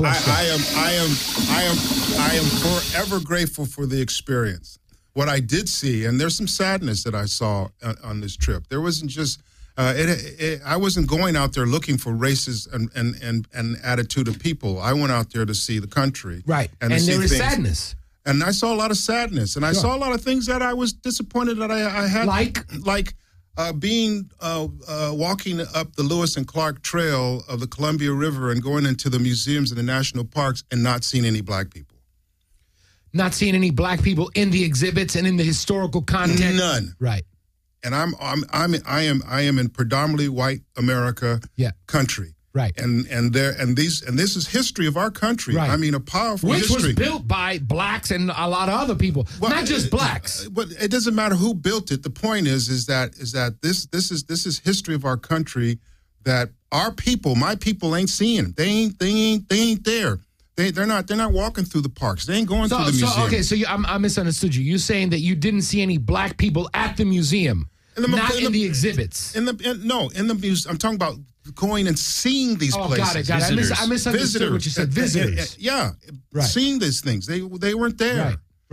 I am forever grateful for the experience. What I did see, and there's some sadness that I saw on this trip. There wasn't just. I wasn't going out there looking for races and attitude of people. I went out there to see the country. Right. And there is sadness. And I saw a lot of sadness. And I saw a lot of things that I was disappointed that I had. Like being walking up the Lewis and Clark Trail of the Columbia River and going into the museums and the national parks and not seeing any black people. Not seeing any black people in the exhibits and in the historical content? None. Right. And I am in predominantly white America country. Right. And this is history of our country. Right. I mean, a powerful Which history. was built by blacks and a lot of other people. Well, not just blacks. But it doesn't matter who built it. The point is that this is history of our country that our people, my people, ain't seeing. They ain't there. They're not walking through the parks. They ain't going through the museum. Okay, so I misunderstood you. You're saying that you didn't see any black people at the museum, not in the exhibits. In the museum. I'm talking about going and seeing these places. Got it. I misunderstood what you said. Visitors. Right. Seeing these things. They weren't there. Right.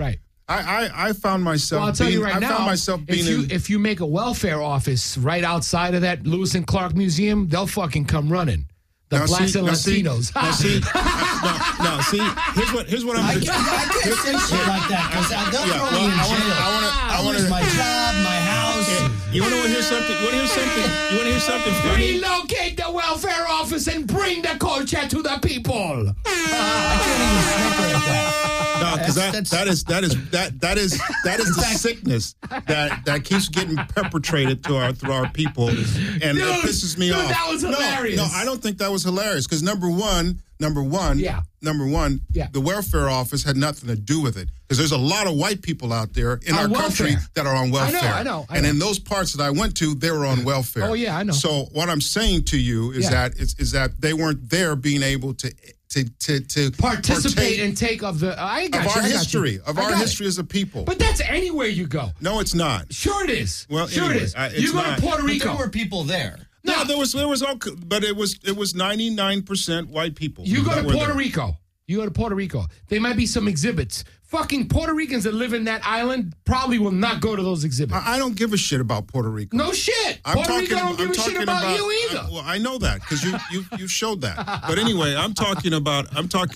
I found myself. Well, I'll tell you right I now. found myself being if you make a welfare office right outside of that Lewis and Clark Museum, they'll fucking come running. The blacks and Latinos. See, here's what I'm. I can't say shit like that because they'll throw me in jail. I want my job, my house. You want to hear something? You want to hear something funny? Relocate the welfare office and bring the culture to the people. I can't even separate that. No, because that is the sickness that keeps getting perpetrated to our people, and it pisses me off. That was hilarious. No, I don't think that was hilarious because number one, the welfare office had nothing to do with it because there's a lot of white people out there in our country that are on welfare. I know. And in those parts that I went to, they were on welfare. Oh yeah, I know. So what I'm saying to you is that they weren't there being able to participate and take of the our history as a people. But that's anywhere you go. No, it's not. Sure it is. Well, sure anyway, it is. You go to Puerto Rico. There were people there. No, there was all, but it was 99% white people. You go to Puerto Rico. You go to Puerto Rico. There might be some exhibits. Fucking Puerto Ricans that live in that island probably will not go to those exhibits. I don't give a shit about Puerto Rico. No shit. Puerto Rico don't give a shit about you either. Well, I know that because you showed that. But anyway, I'm talking about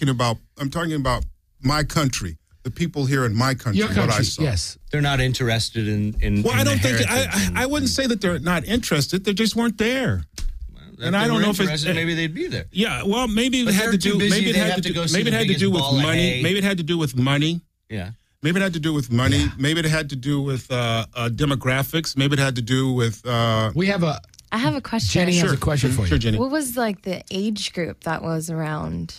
my country. The people here in my country. Your country, what I saw. yes. They're not interested in. Well, in I don't think heritage I wouldn't say that they're not interested. They just weren't there. And I don't know if it's maybe they'd be there. Yeah, well, maybe it had to do. Maybe it had to do with money. Maybe it had to do with money. Yeah. Maybe it had to do with money. Yeah. Maybe it had to do with demographics. Maybe it had to do with. I have a question. Jenny has a question for you. Sure, Jenny. What was like the age group that was around?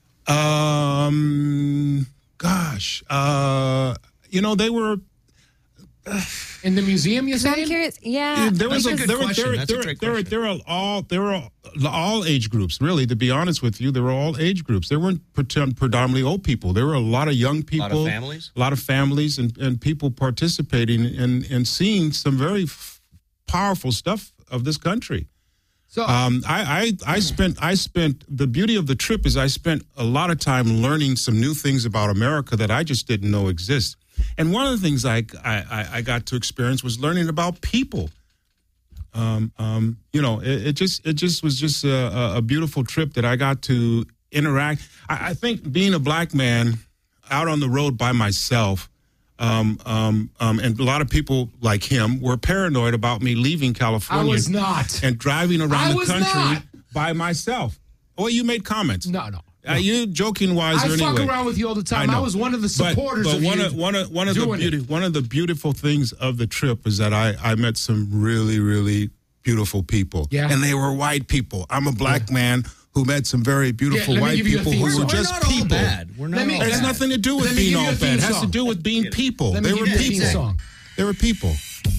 Gosh, they were. In the museum, you're saying? I'm curious. Yeah, there were all age groups. Really, to be honest with you, there were all age groups. There weren't predominantly old people. There were a lot of young people, a lot of families, and people participating and seeing some very powerful stuff of this country. So I spent the beauty of the trip is I spent a lot of time learning some new things about America that I just didn't know exist. And one of the things I got to experience was learning about people. It just was just a beautiful trip that I got to interact. I think being a black man out on the road by myself, and a lot of people like him were paranoid about me leaving California. I was not. And driving around the country by myself. Well, you made comments. No. You joking wise or anyway? I fuck around with you all the time. I was one of the supporters of one you. One of the beautiful things of the trip is that I met some really, really beautiful people. Yeah. And they were white people. I'm a black man who met some very beautiful white people who were just people. Bad. We're not all bad. It has nothing to do with being all bad. It has to do with being people. They were people. They were people.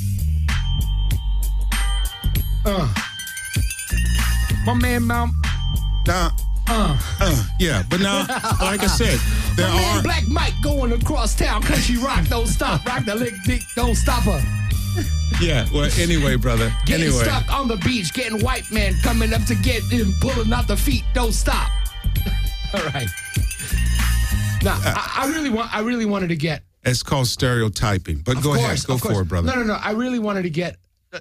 My man, Mom. Yeah, but now, like I said, there are Black Mike going across town, country rock, don't stop, rock the lick, dick, don't stop her. Yeah, well, anyway, brother. Getting stuck on the beach, getting white man coming up to get in, pulling out the feet, don't stop. All right. Now, I really wanted to get. It's called stereotyping, but go ahead, go for it, brother. No. I really wanted to get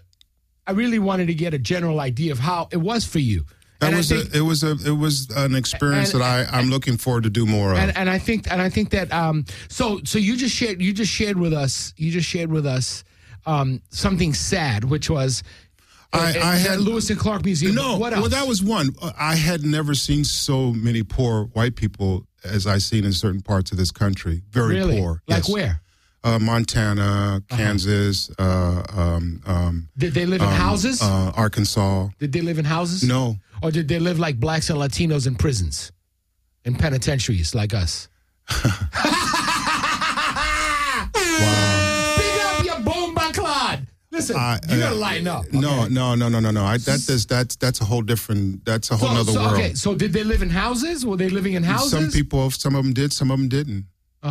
a general idea of how it was for you. It was an experience that I'm looking forward to do more of. And I think that so you just shared with us something sad, which was I had Lewis and Clark Museum. No, what else? Well, that was one. I had never seen so many poor white people as I seen in certain parts of this country. Very poor. Like where? Montana, Kansas. Did they live in houses? Arkansas. Did they live in houses? No. Or did they live like blacks and Latinos in prisons, in penitentiaries like us? Wow. Big up your bomba Claude. Listen, you gotta lighten up. Okay? No. That's a whole different. That's a whole other world. Okay, so did they live in houses? Were they living in houses? Some of them did. Some of them didn't.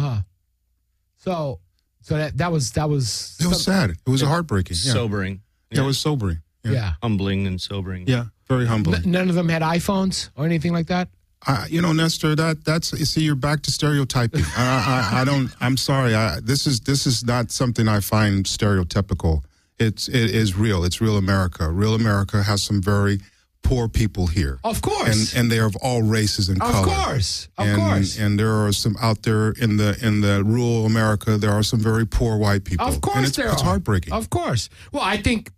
So that was. It was sad. It was heartbreaking. Yeah. Sobering. Yeah. It was sobering. Yeah. Humbling and sobering. Yeah. Very humbling. None of them had iPhones or anything like that? Nestor, that's you see, you're back to stereotyping. I don't. I'm sorry. This is not something I find stereotypical. It is real. It's real America. Real America has some very poor people here. Of course. And they are of all races and color. Of course. And there are some out there in the rural America. There are some very poor white people. Of course, and it's heartbreaking. Of course. Well, I think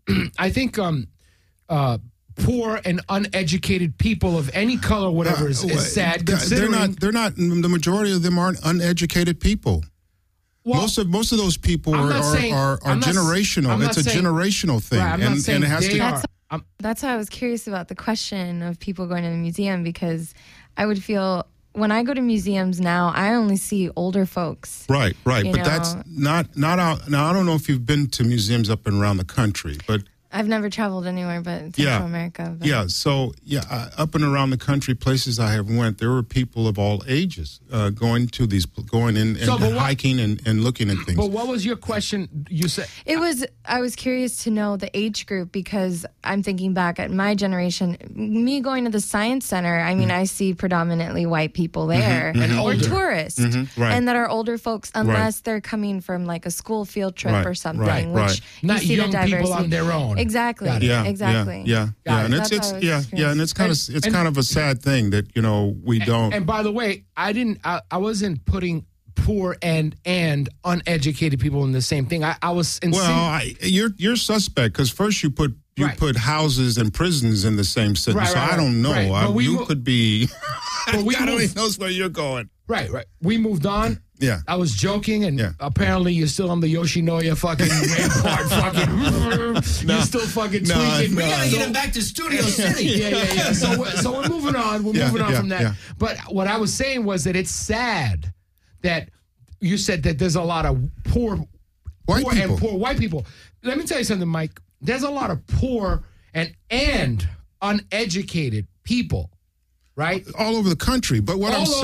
poor and uneducated people of any color, whatever, is sad. They're not. The majority of them aren't uneducated people. Well, most of those people are generational. It's a generational thing, right, and it has to. That's why I was curious about the question of people going to the museum, because I would feel when I go to museums now, I only see older folks. Right. But that's not out. Now, I don't know if you've been to museums up and around the country, but I've never traveled anywhere but Central America. But. Yeah, so up and around the country, places I have went, there were people of all ages going in and hiking and looking at things. But what was your question? You said I was curious to know the age group, because I'm thinking back at my generation, me going to the Science Center. I mean, I see predominantly white people there, or tourists, right. and that are older folks, unless they're coming from like a school field trip or something, which not you see young the diversity. People on their own. Exactly. Exactly. Yeah. And it's kind of a sad thing that we don't. And by the way, I wasn't putting poor and uneducated people in the same thing. I was. You're suspect, because first you put houses and prisons in the same sentence. So I don't know. You could be. God only knows where you're going. Right. We moved on. Yeah. I was joking, and apparently you're still on the Yoshinoya fucking rampart fucking. You're still fucking tweaking. We gotta get him back to Studio City. Yeah. So we're moving on. We're moving on from that. Yeah. But what I was saying was that it's sad that you said that there's a lot of poor white people. Let me tell you something, Mike. There's a lot of poor and uneducated people. Right, all over the country. But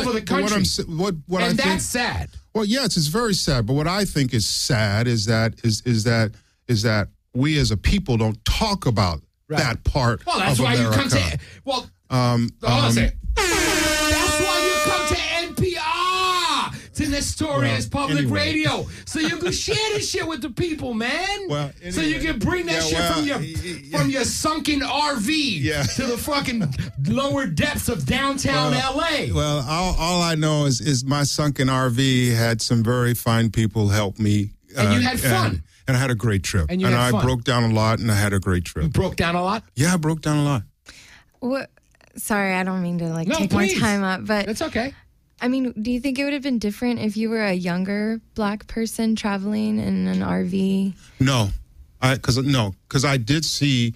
that's sad. Well, yes, it's very sad. But what I think is sad is that we as a people don't talk about that part. Well, that's of why America. you come to. Well, hold on a second. That's why you come to NPR, to Nestorius Public Radio, so you can share this shit with the people, man. Well, so you can bring that shit from your sunken RV to the fucking lower depths of downtown LA. Well, all I know is my sunken RV had some very fine people help me, and you had fun. And I had a great trip. And I broke down a lot, and I had a great trip. You broke down a lot? Yeah, I broke down a lot. What? Sorry, I don't mean to take more time up, but it's okay. I mean, do you think it would have been different if you were a younger black person traveling in an RV? No, because I did see,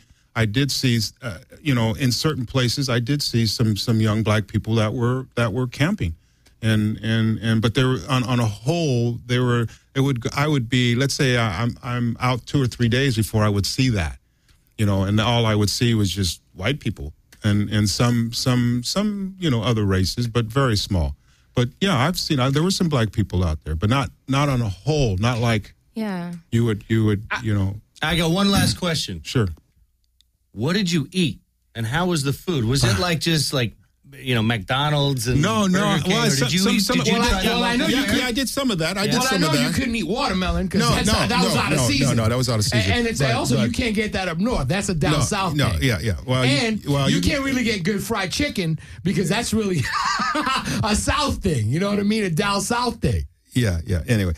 in certain places, I did see some young black people that were camping, but they were on a whole, I would be, let's say I'm out 2 or 3 days before I would see that, and all I would see was just white people and some other races, but very small. But yeah, I've seen there were some black people out there, but not on a whole, not like you would. I got one last question. Sure. What did you eat, and how was the food? Was it just McDonald's and no? Burger King, Well, or did you eat? I know I did some of that. I know you couldn't eat watermelon because that was out of season. No, that was out of season. And it's also you can't get that up north. That's a down south thing. Yeah. Well, you can't really get good fried chicken because that's really a south thing. You know what I mean? A down south thing. Yeah. Anyway,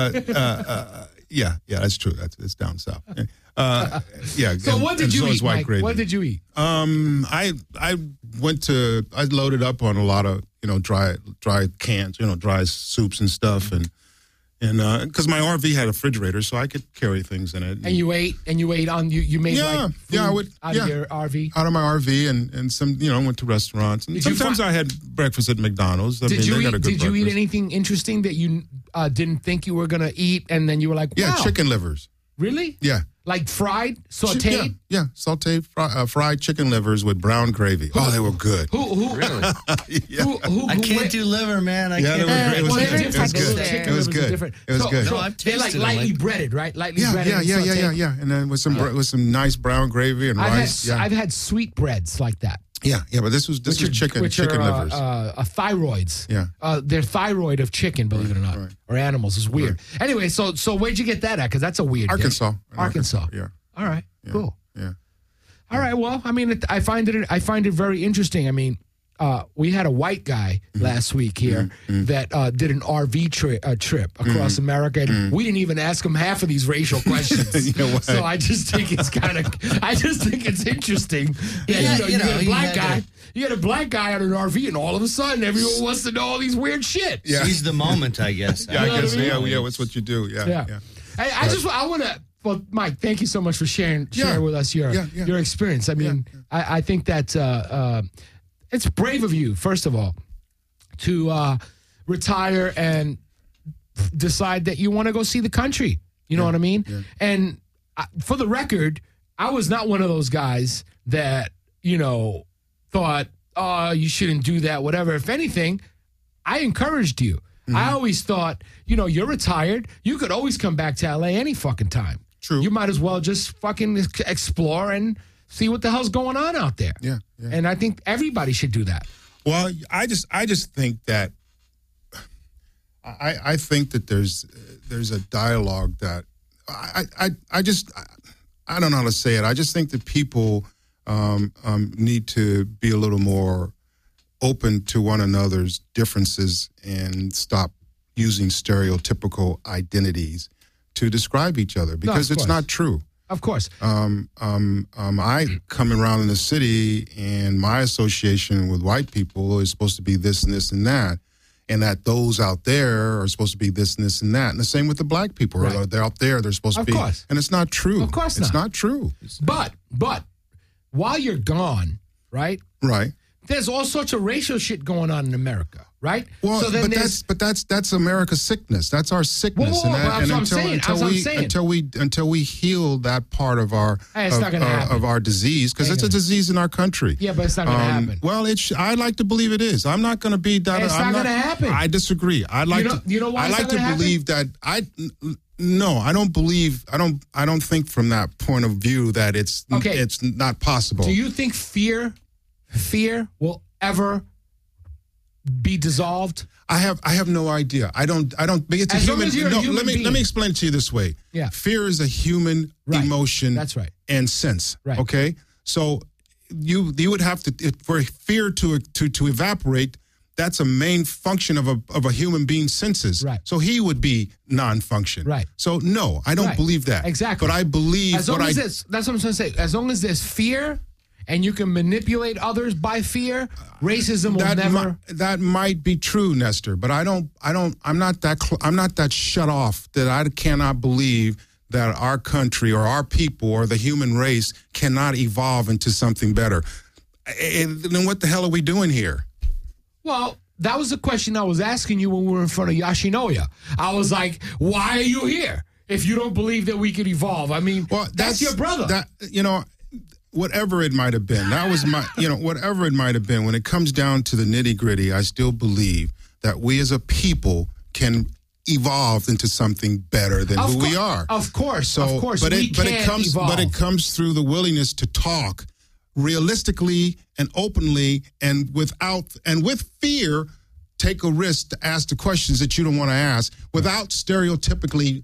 that's true. It's down south. So what did you eat, Mike? What did you eat? I loaded up on a lot of dry cans, dry soups and stuff, and because my RV had a refrigerator, so I could carry things in it. And you ate on you made food I would out of your RV, out of my RV, and some went to restaurants, and sometimes I had breakfast at McDonald's. Did you eat anything interesting that you didn't think you were gonna eat, and then you were like, wow. Yeah, chicken livers. Really? Yeah. Like fried, sauteed? Yeah, sauteed, fried chicken livers with brown gravy. They were good. Really? I can't do liver, man. I can't. It was good. It was good. No, they're like lightly breaded, right? Lightly breaded. Yeah. And then with some nice brown gravy and rice. I've had sweet breads like that. Yeah, but this is chicken livers. Thyroids. Yeah. They're thyroid of chicken, believe it or not, or animals. Is weird. Right. Anyway, so where'd you get that at? Because that's a weird Arkansas. Arkansas. Yeah. All right. Yeah. Cool. Yeah. All right. Well, I mean, I find it very interesting. I mean, we had a white guy last week here that did an RV trip across America, and we didn't even ask him half of these racial questions. So I just think it's it's interesting. Yeah, you get a black guy. You get a black guy on an RV, and all of a sudden, everyone wants to know all these weird shit. Yeah. Seize the moment, I guess. Yeah, I guess. Yeah, that's what you do. Yeah. Hey, I want to. Well, Mike, thank you so much for sharing with us your experience. I mean, I think that it's brave of you, first of all, to retire and decide that you want to go see the country. You know what I mean? Yeah. And for the record, I was not one of those guys that, thought, oh, you shouldn't do that, whatever. If anything, I encouraged you. I always thought, you're retired. You could always come back to LA any fucking time. True. You might as well just fucking explore and see what the hell's going on out there. Yeah. And I think everybody should do that. Well, I just think that I think that there's a dialogue that I don't know how to say it. I just think that people need to be a little more open to one another's differences and stop using stereotypical identities to describe each other, because it's not true. Of course. I come around in the city, and my association with white people is supposed to be this and this and that, and that those out there are supposed to be this and this and that. And the same with the black people. Right. They're out there, they're supposed to be. Of course. And it's not true. Of course It's not true. But while you're gone, right? Right. There's all sorts of racial shit going on in America, right? Well, so that's America's sickness. That's our sickness. Until we heal that part of our of our disease, because it's a disease in our country. Yeah, but it's not going to happen. Well, I like to believe it is. I'm not going to be that. It's not going to happen. I disagree. I like to believe that. No, I don't believe. I don't think from that point of view that it's not possible. Do you think fear will ever be dissolved? I have no idea. I don't. It's a human. Let me explain it to you this way. Yeah. Fear is a human emotion. That's right. And sense. Right. Okay. So you would have to, for fear to evaporate. That's a main function of a human being's senses. Right. So he would be non-function. Right. So no, I don't believe that. Exactly. But I believe that's what I'm trying to say. As long as there's fear, and you can manipulate others by fear, racism will never. That might be true, Nestor. But I'm not that shut off that I cannot believe that our country or our people or the human race cannot evolve into something better. And then what the hell are we doing here? Well, that was the question I was asking you when we were in front of Yoshinoya. I was like, why are you here if you don't believe that we could evolve? I mean, that's your brother. Whatever it might have been, that was my, whatever it might have been, when it comes down to the nitty gritty, I still believe that we as a people can evolve into something better than who we are. Of course. But it comes through the willingness to talk realistically and openly and with fear, take a risk to ask the questions that you don't want to ask without stereotypically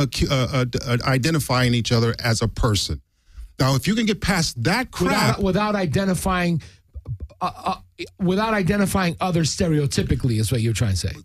identifying each other as a person. Now, if you can get past that crap without identifying others stereotypically, is what you're trying to say.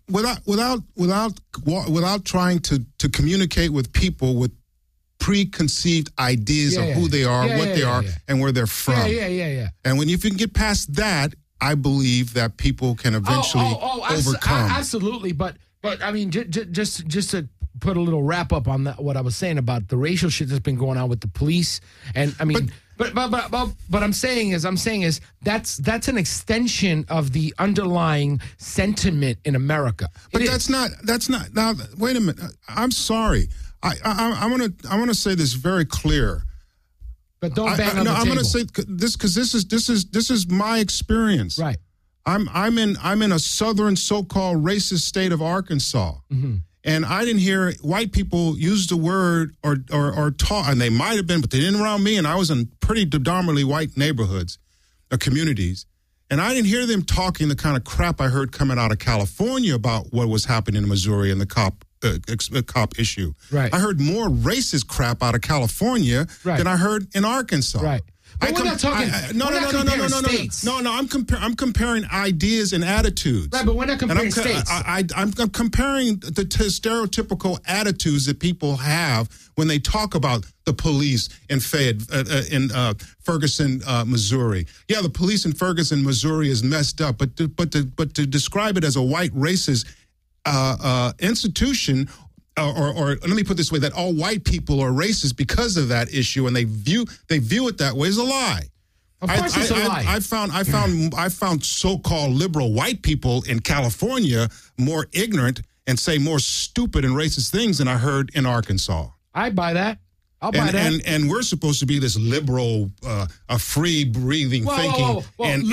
Without trying to communicate with people with preconceived ideas of who they are, what they are, and where they're from. Yeah. And when you can get past that, I believe that people can eventually overcome. Absolutely, but I mean, just to put a little wrap up on that, what I was saying about the racial shit that's been going on with the police, and I mean, but I'm saying is that's an extension of the underlying sentiment in America. But that's not. Now, wait a minute. I'm sorry. I want to say this very clear. But don't bang on the table. I'm going to say this because this is my experience. Right. I'm in a southern so-called racist state of Arkansas. Mm-hmm. And I didn't hear white people use the word or talk, and they might have been, but they didn't around me. And I was in pretty predominantly white neighborhoods or communities. And I didn't hear them talking the kind of crap I heard coming out of California about what was happening in Missouri and the cop issue. Right. I heard more racist crap out of California than I heard in Arkansas. Right. But we're not talking. No. I'm comparing ideas and attitudes. Right, but we're not comparing states. I'm comparing the stereotypical attitudes that people have when they talk about the police in Ferguson, Missouri. Yeah, the police in Ferguson, Missouri is messed up, but to describe it as a white racist institution. Or let me put it this way: that all white people are racist because of that issue, and they view it that way is a lie. Of course, it's a lie. I found so-called liberal white people in California more ignorant and say more stupid and racist things than I heard in Arkansas. I buy that. I'll buy that. And we're supposed to be this liberal, a free breathing thinking,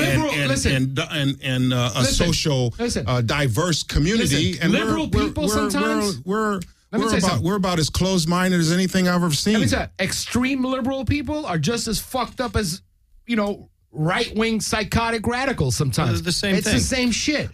and a social, diverse community. Listen, and liberal people sometimes. We're about as closed-minded as anything I've ever seen. Let me tell you, extreme liberal people are just as fucked up as, right-wing psychotic radicals sometimes. It's the same thing. It's the same shit.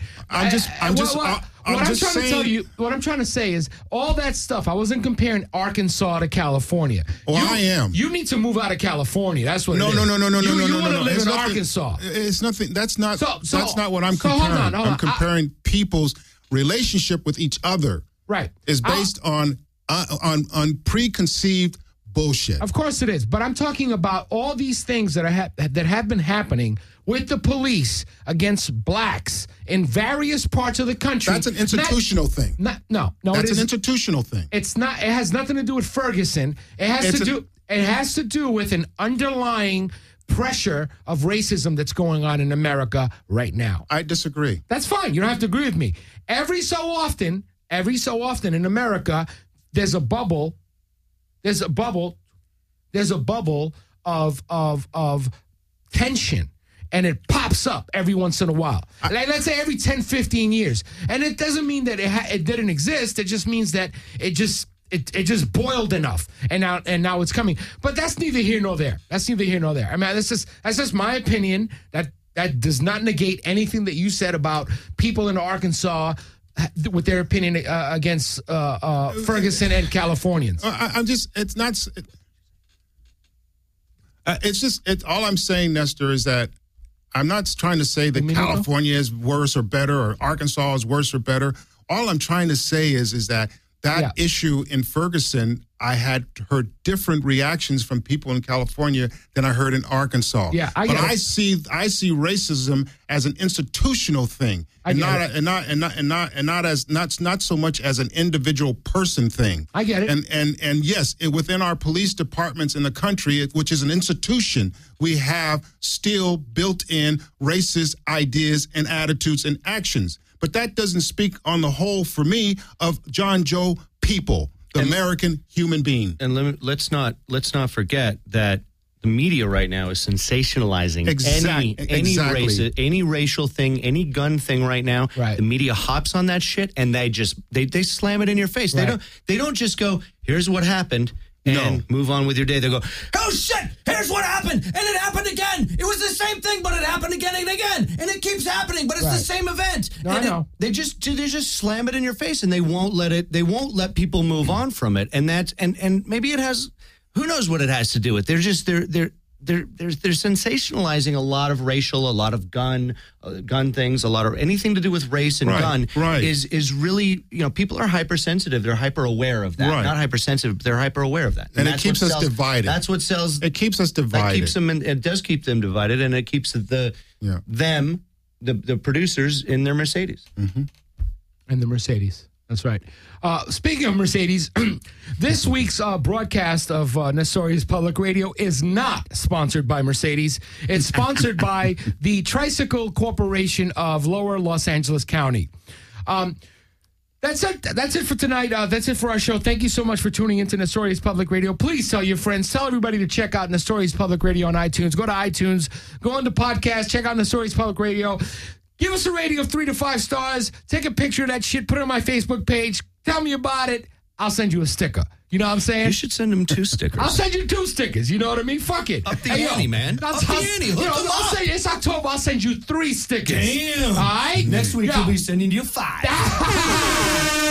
What I'm trying to say is all that stuff. I wasn't comparing Arkansas to California. I am. You need to move out of California. That's what. No. You want to live in Arkansas. It's nothing. That's not what I'm comparing. Hold on. I'm comparing people's relationship with each other. Right. Is based on preconceived bullshit. Of course it is, but I'm talking about all these things that have been happening with the police against blacks in various parts of the country. That's an institutional thing. No. That's an institutional thing. It's not. It has nothing to do with Ferguson. It has to do with an underlying pressure of racism that's going on in America right now. I disagree. That's fine. You don't have to agree with me. Every so often in America, there's a bubble of tension, and it pops up every once in a while. Like, let's say every 10, 15 years. And it doesn't mean that it didn't exist. It just means that it just boiled enough, and now it's coming. But that's neither here nor there. I mean, that's just my opinion. That does not negate anything that you said about people in Arkansas with their opinion against Ferguson and Californians. All I'm saying, Nestor, is that I'm not trying to say that California is worse or better or Arkansas is worse or better. All I'm trying to say is that issue in Ferguson, I had heard different reactions from people in California than I heard in Arkansas. Yeah, I see racism as an institutional thing, not so much as an individual person thing. I get it. And yes, within our police departments in the country, which is an institution, we have still built-in racist ideas and attitudes and actions. But that doesn't speak on the whole, for me, of John Joe people, the American human being. And let's not forget that the media right now is sensationalizing any racial thing, any gun thing right now. Right. The media hops on that shit and they slam it in your face. Right. They don't just go, here's what happened, and move on with your day. They go, oh shit, here's what happened, and it happened again. It was the same thing, but it happened again and again, and it keeps happening, but it's the same event. No, I know. They just slam it in your face, and they won't let people move on from it. And that's and maybe it has, who knows what it has to do with. They're sensationalizing a lot of racial, a lot of gun things, a lot of anything to do with race and gun is really, people are hypersensitive. They're hyper aware of that. Not hypersensitive, but they're hyper aware of that. And it keeps us divided. That's what sells. It keeps us divided. It does keep them divided, and it keeps the producers in their Mercedes. Mm-hmm. And the Mercedes. That's right. Speaking of Mercedes, this week's broadcast of Nestorius Public Radio is not sponsored by Mercedes. It's sponsored by the Tricycle Corporation of Lower Los Angeles County. That's it. That's it for tonight. That's it for our show. Thank you so much for tuning into Nestorius Public Radio. Please tell your friends. Tell everybody to check out Nestorius Public Radio on iTunes. Go to iTunes. Go on to podcast. Check out Nestorius Public Radio. Give us a rating of 3 to 5 stars. Take a picture of that shit. Put it on my Facebook page. Tell me about it. I'll send you a sticker. You know what I'm saying? You should send him 2 stickers. I'll send you 2 stickers. You know what I mean? Fuck it. Up the ante, man. Up the ante. Hook them up. It's October. I'll send you 3 stickers. Damn. All right? Next week, we'll be sending you 5.